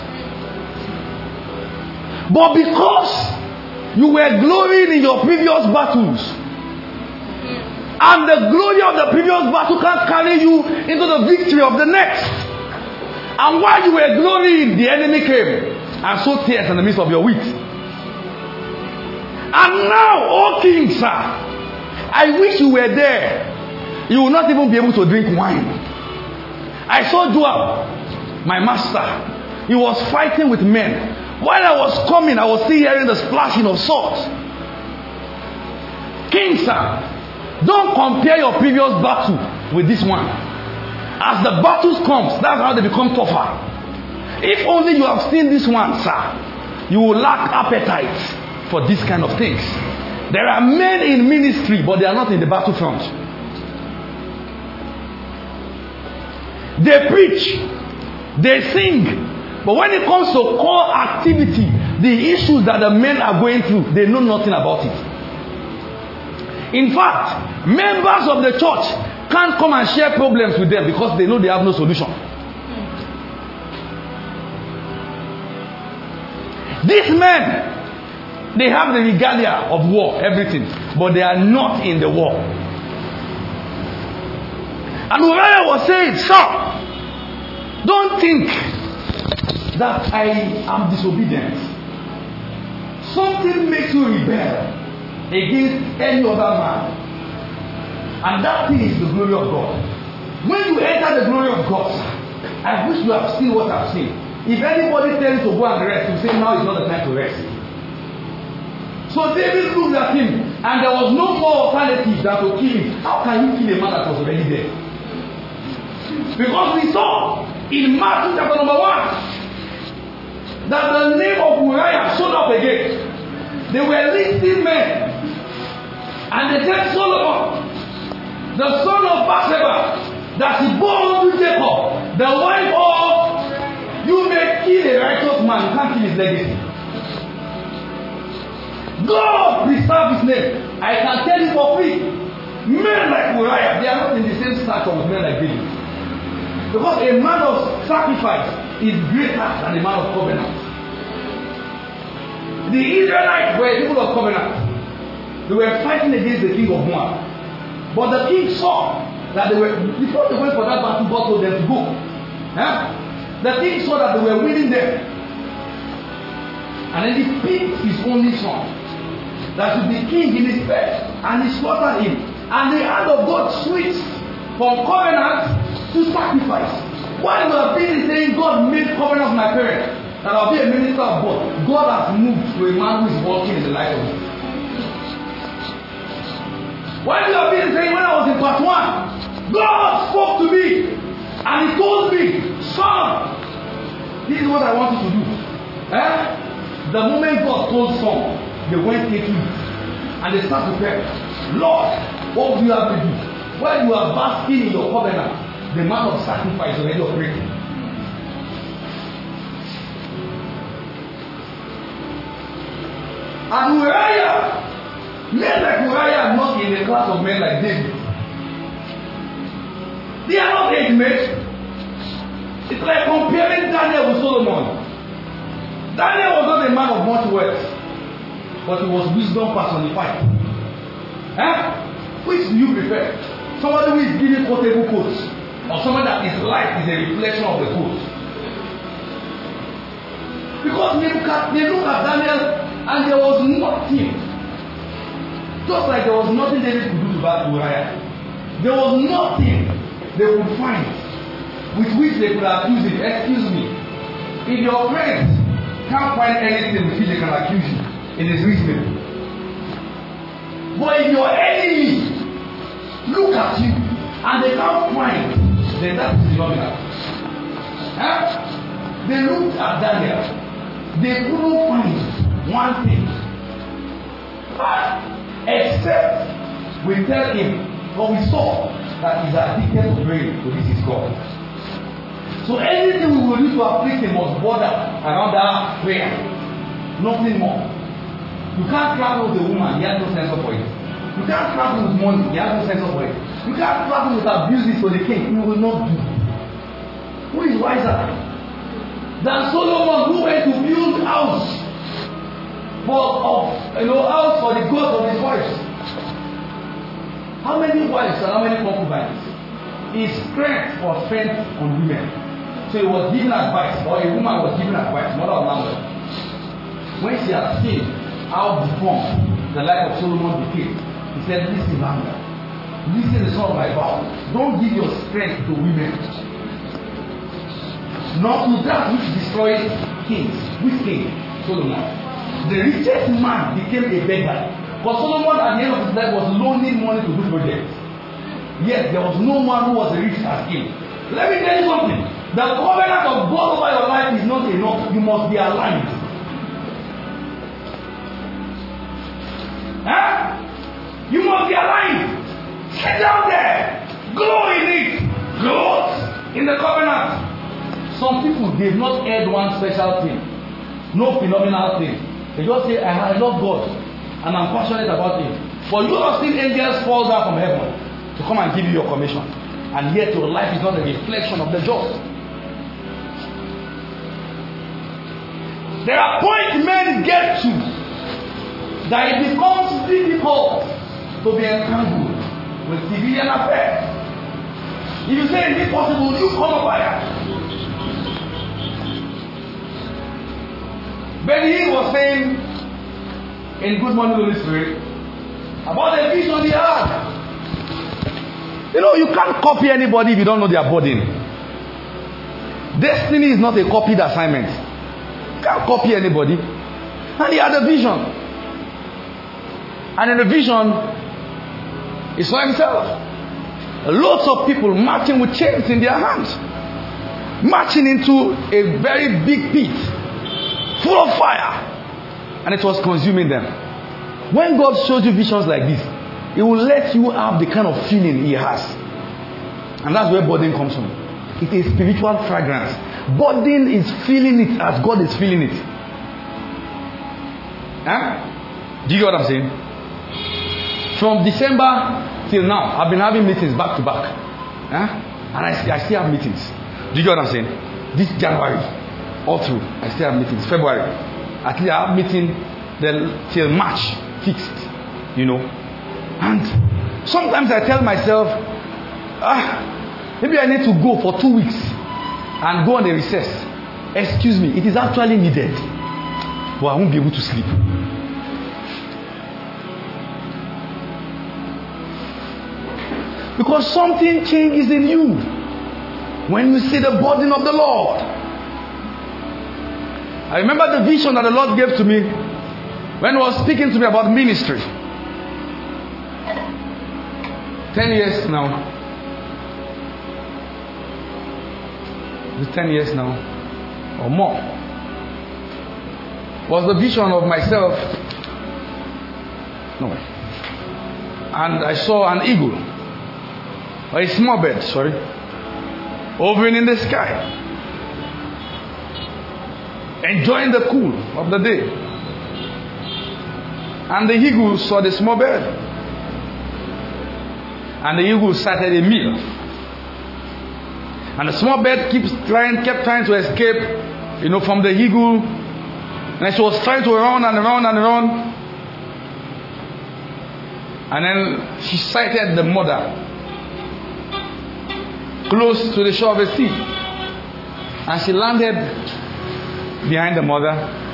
But because you were glorying in your previous battles, and the glory of the previous battle can't carry you into the victory of the next. And while you were glorying, the enemy came and sowed tears in the midst of your wheat. And now, O king, sir, I wish you were there. You will not even be able to drink wine. I saw Joab, my master. He was fighting with men. While I was coming, I was still hearing the splashing of swords. King, sir, don't compare your previous battle with this one. As the battles comes, that's how they become tougher. If only you have seen this one, sir, you will lack appetite for this kind of things. There are men in ministry, but they are not in the battlefront. They preach, they sing, but when it comes to core activity, the issues that the men are going through, they know nothing about it. In fact, members of the church can't come and share problems with them because they know they have no solution. These men, they have the regalia of war, everything, but they are not in the war. And Uriah was saying, sir, don't think that I am disobedient. Something makes you rebel against any other man. And that thing is the glory of God. When you enter the glory of God, I wish you have seen what I've seen. If anybody tells you to go and rest, you say now is not the time to rest. So David looked at him, and there was no more alternative than to kill him. How can you kill a man that was already dead? Because we saw in Matthew chapter number 1 that the name of Uriah showed up again. They were listing men, and they said Solomon, the son of Bathsheba, that he bore unto Jacob, the wife of, you may kill a righteous man, you can't kill his legacy. God preserve his name. I can tell you for free, men like Uriah, they are not in the same stature with men like David. Because a man of sacrifice is greater than a man of covenant. The Israelites were people of covenant. They were fighting against the king of Moab. But the king saw that they were, before they went for that battle, God told them to go. The king saw that they were winning them. And then he picked his only son that should be king in his bed, and he slaughtered him. And the hand of God switched from covenant to sacrifice. While we have been saying God made covenant with my parents, that I'll be a minister of God, God has moved to a man who is walking in the light of it. While we have been saying, when I was in part 1, God spoke to me and he told me, son, this is what I want you to do. The moment God told son, they went into it and they start to pray, Lord, what do you have to do? While you are basking in your covenant, the man of sacrifice is already operating. And Uriah, men like Uriah are not in the class of men like David. They are not age mates. It's like comparing Daniel with Solomon. Daniel was not a man of much words, but he was wisdom personified. Which do you prefer? Somebody who is giving quotable quotes, or someone that his life is a reflection of the quote? Because they look at Daniel and there was nothing. Just like there was nothing David could do to battle Uriah. There was nothing they could find with which they could accuse him. Excuse me. If your friends can't find anything with which they can accuse you, it is reasonable. But if your enemy look at you and they can't find, then that is phenomenal. They looked at Daniel. They couldn't find one thing. Except we tell him, but we saw that he's addicted to praying, so this is God. So anything we will do to afflict him must border around that prayer. Nothing more. You can't travel with a woman, he has no sense for it. You can't travel with money, he has no sense for it. You can't travel with abuses for the king, he will not do. Who is wiser than Solomon, who went to build house house for the God of his wives? How many wives and how many concubines? His strength was spent on women. So he was giving advice, or a woman was giving advice, mother of Lambert. When she had seen how deformed the life of Solomon became, he said, listen, Lambert, listen to the son of my vow. Don't give your strength to women, not to that which destroys kings. Which king? Solomon. The richest man became a beggar. Because Solomon at the end of his life was loaning money to do projects. Yet there was no one who was rich as him. Let me tell you something. The covenant of God over your life is not enough. You must be aligned. You must be aligned. Sit down there. Glow in it. Glow in the covenant. Some people, they've not heard one special thing. No phenomenal thing. They just say, I love God and I'm passionate about Him. But you have seen angels fall down from heaven to come and give you your commission. And yet your life is not a reflection of the job. There are points men get to that it becomes difficult to be entangled with civilian affairs. If you say, is it possible, you come up here. Benny Hinn was saying in Good Morning Holy Spirit about the vision he had. You know, you can't copy anybody if you don't know their burden. Destiny is not a copied assignment. You can't copy anybody. And he had a vision. And in the vision, he saw himself. Lots of people marching with chains in their hands. Marching into a very big pit. Full of fire. And it was consuming them. When God shows you visions like this, He will let you have the kind of feeling He has. And that's where burden comes from. It is spiritual fragrance. Burden is feeling it as God is feeling it. Huh? Do you get what I'm saying? From December till now, I've been having meetings back to back. Huh? And I still have meetings. Do you get what I'm saying? This January, all through, I still have meetings. February, at least I have meeting till March, fixed. You know. And sometimes I tell myself, maybe I need to go for 2 weeks and go on a recess. Excuse me, it is actually needed. But I won't be able to sleep. Because something changes in you when you see the burden of the Lord. I remember the vision that the Lord gave to me when He was speaking to me about ministry. 10 years now. It's 10 years now or more. Was the vision of myself. No way. And I saw an eagle. Or a small bird, sorry. Hovering in the sky. Enjoying the cool of the day. And the eagle saw the small bird. And the eagle started a meal. And the small bird kept trying to escape, you know, from the eagle. And she was trying to run and run and run. And then she sighted the mother close to the shore of the sea. And she landed behind the mother.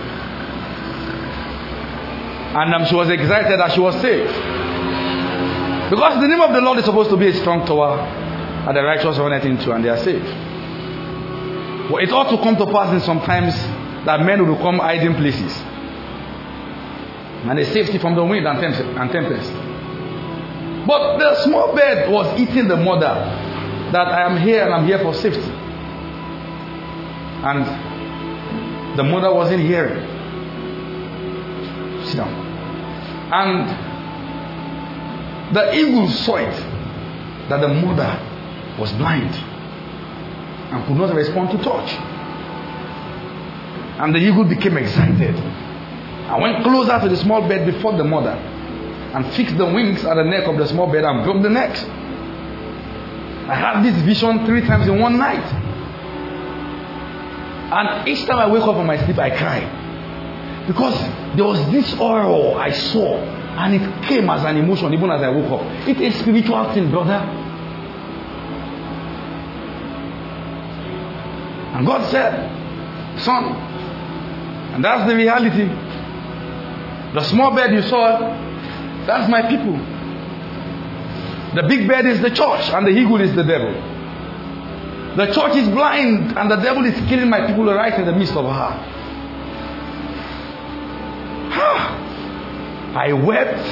And she was excited that she was safe. Because the name of the Lord is supposed to be a strong tower that the righteous run into and they are safe. Well, it ought to come to pass in some times that men will become hiding places. And a safety from the wind and tempest. But the small bird was eating the mother. That I am here and I'm here for safety. And the mother wasn't hearing. Sit down. And the eagle saw it. That the mother was blind. And could not respond to touch. And the eagle became excited. And went closer to the small bird before the mother. And fixed the wings at the neck of the small bird and broke the neck. I had this vision 3 times in one night. And each time I wake up from my sleep, I cry. Because there was this aura I saw. And it came as an emotion even as I woke up. It's a spiritual thing, brother. And God said, son, and that's the reality. The small bird you saw, that's my people. The big bird is the church and the eagle is the devil. The church is blind and the devil is killing my people right in the midst of her. I wept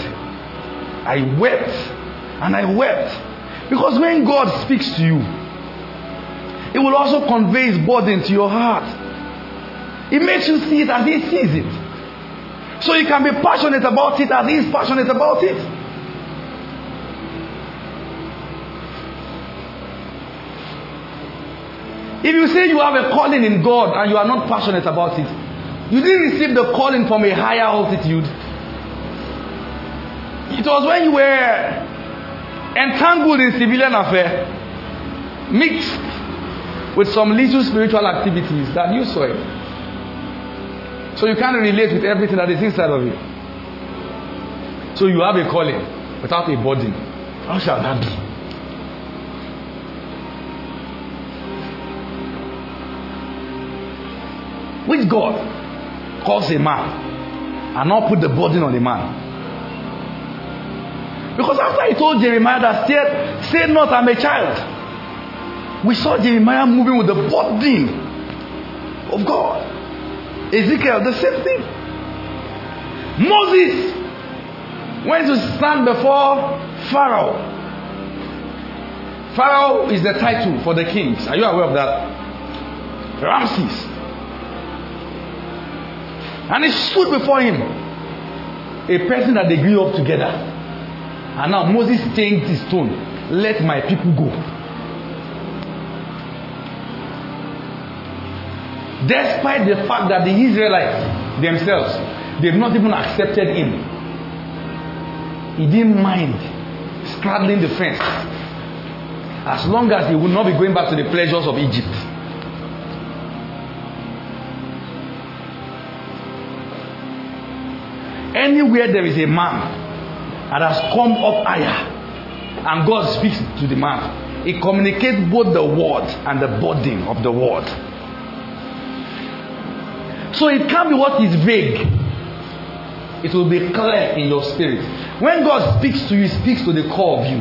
and I wept. Because when God speaks to you, it will also convey His burden to your heart. It makes you see it as He sees it. So you can be passionate about it as He is passionate about it. If you say you have a calling in God and you are not passionate about it, you didn't receive the calling from a higher altitude. It was when you were entangled in civilian affair, mixed with some little spiritual activities that you saw it. So you can't relate with everything that is inside of you. So you have a calling without a burden. How shall that be? Which God calls a man and not put the burden on the man. Because after he told Jeremiah that say not, I'm a child, we saw Jeremiah moving with the burden of God. Ezekiel, the same thing. Moses went to stand before Pharaoh. Pharaoh is the title for the kings. Are you aware of that? Ramses. And he stood before him, a person that they grew up together. And now Moses changed his tone. Let my people go. Despite the fact that the Israelites themselves, they've not even accepted him. He didn't mind straddling the fence, as long as he would not be going back to the pleasures of Egypt. Anywhere there is a man that has come up higher and God speaks to the man, he communicates both the word and the burden of the word. So it can't be what is vague. It will be clear in your spirit. When God speaks to you, he speaks to the core of you.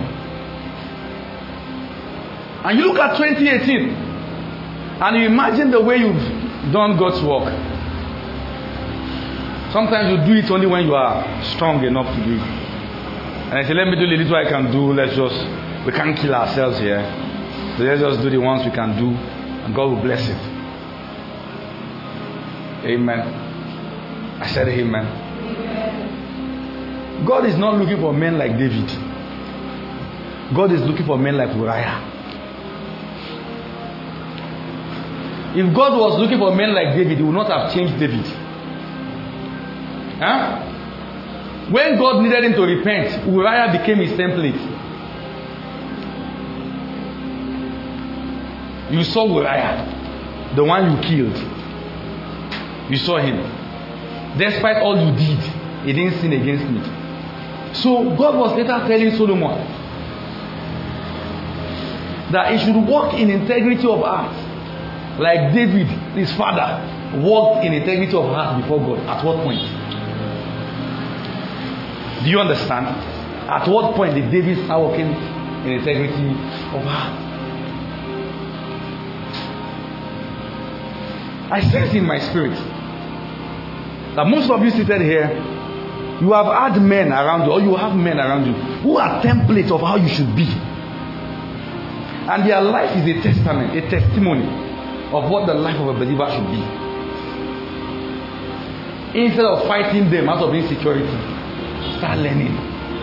And you look at 2018 and you imagine the way you've done God's work. Sometimes you do it only when you are strong enough to do it. And I say, let me do the little I can do. We can't kill ourselves here. So let's just do the ones we can do, and God will bless it. Amen. I said amen. God is not looking for men like David. God is looking for men like Uriah. If God was looking for men like David, he would not have changed David. Huh? When God needed him to repent, Uriah became his template. You saw Uriah, the one you killed. You saw him. Despite all you did, he didn't sin against me. So God was later telling Solomon that he should walk in integrity of heart, like David, his father, walked in integrity of heart before God. At what point? Do you understand? At what point did David start walking in integrity of heart? I sense in my spirit that most of you seated here, you have had men around you, or you have men around you who are templates of how you should be. And their life is a testament, a testimony of what the life of a believer should be. Instead of fighting them out of insecurity, start learning.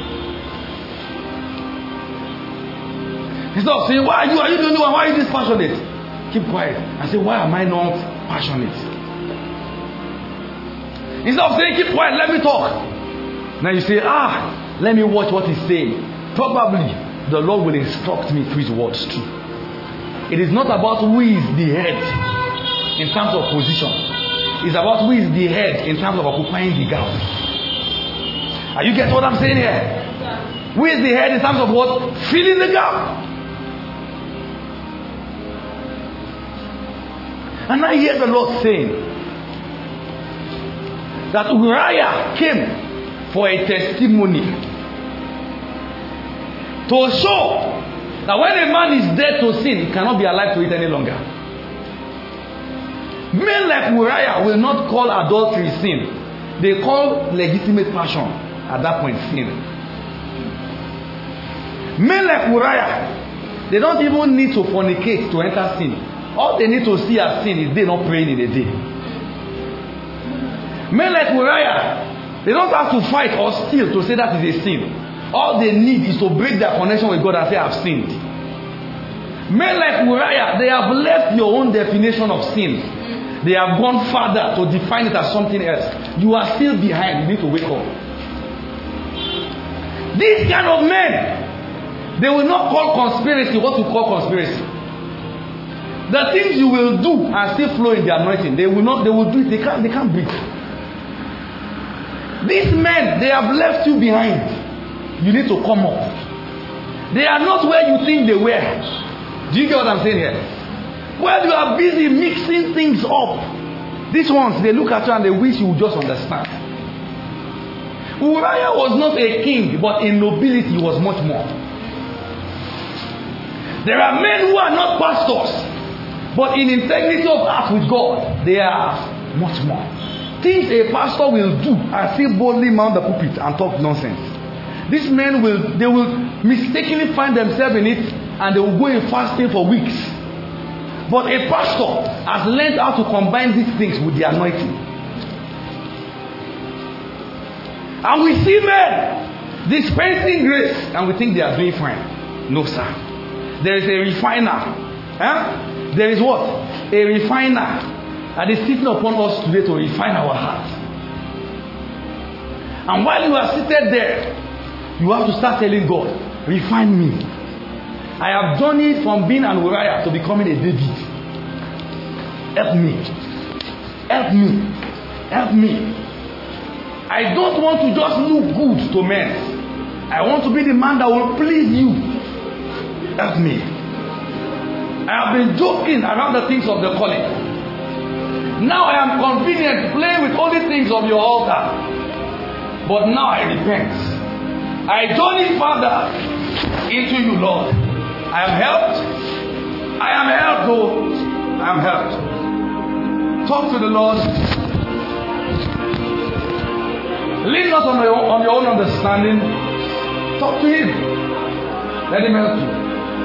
Instead of saying, why are you the only one? Why are you this passionate? Keep quiet and say, why am I not passionate? Instead of saying, keep quiet, let me talk. Now you say, let me watch what he's saying. Probably the Lord will instruct me through his words too. It is not about who is the head in terms of position. It's about who is the head in terms of occupying the gap. Are you getting what I'm saying here? Who is the head in terms of what? Filling the gap. And I hear the Lord saying that Uriah came for a testimony to show that when a man is dead to sin, he cannot be alive to it any longer. Men like Uriah will not call adultery sin. They call legitimate passion at that point sin. Men like Uriah, they don't even need to fornicate to enter sin. All they need to see as sin is they not praying in a day. Men like Uriah, they don't have to fight or steal to say that is a sin. All they need is to break their connection with God and say, I've sinned. Men like Uriah, they have left your own definition of sin. They have gone further to define it as something else. You are still behind. You need to wake up. These kind of men, they will not call conspiracy what we call conspiracy. The things you will do and still flow in the anointing, they will do it. They can't breathe. These men, they have left you behind. You need to come up. They are not where you think they were. Do you get what I'm saying here? While you are busy mixing things up, these ones, they look at you and they wish you would just understand. Uriah was not a king, but in nobility he was much more. There are men who are not pastors, but in integrity of heart with God, they are much more. Things a pastor will do and still boldly mount the pulpit and talk nonsense. These men will mistakenly find themselves in it, and they will go in fasting for weeks. But a pastor has learned how to combine these things with the anointing. And we see men dispensing grace, and we think they are doing fine. No, sir. There is a refiner. There is what? A refiner that is sitting upon us today to refine our heart. And while you are seated there, you have to start telling God, refine me. I have journeyed from being an Uriah to becoming a David. Help me. Help me. Help me. I don't want to just look good to men. I want to be the man that will please you. Help me. I have been joking around the things of the calling. Now I am convenient playing with all the things of your altar. But now I repent. I journey further into you, Lord. I am helped. I am helped, though. I am helped. Talk to the Lord. Lean not on your own understanding. Talk to Him. Let Him help you.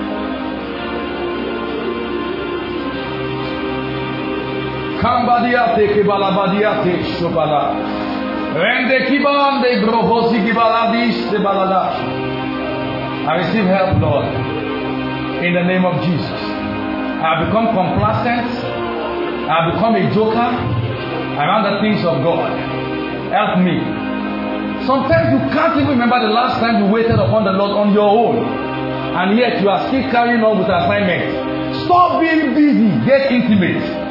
Kambadiate kibalabadiate shobala. Rende kibande brohosi kibaladis de balada. I receive help, Lord, in the name of Jesus. I have become complacent. I have become a joker around the things of God. Help me. Sometimes you can't even remember the last time you waited upon the Lord on your own, and yet you are still carrying on with assignment. Stop being busy. Get intimate.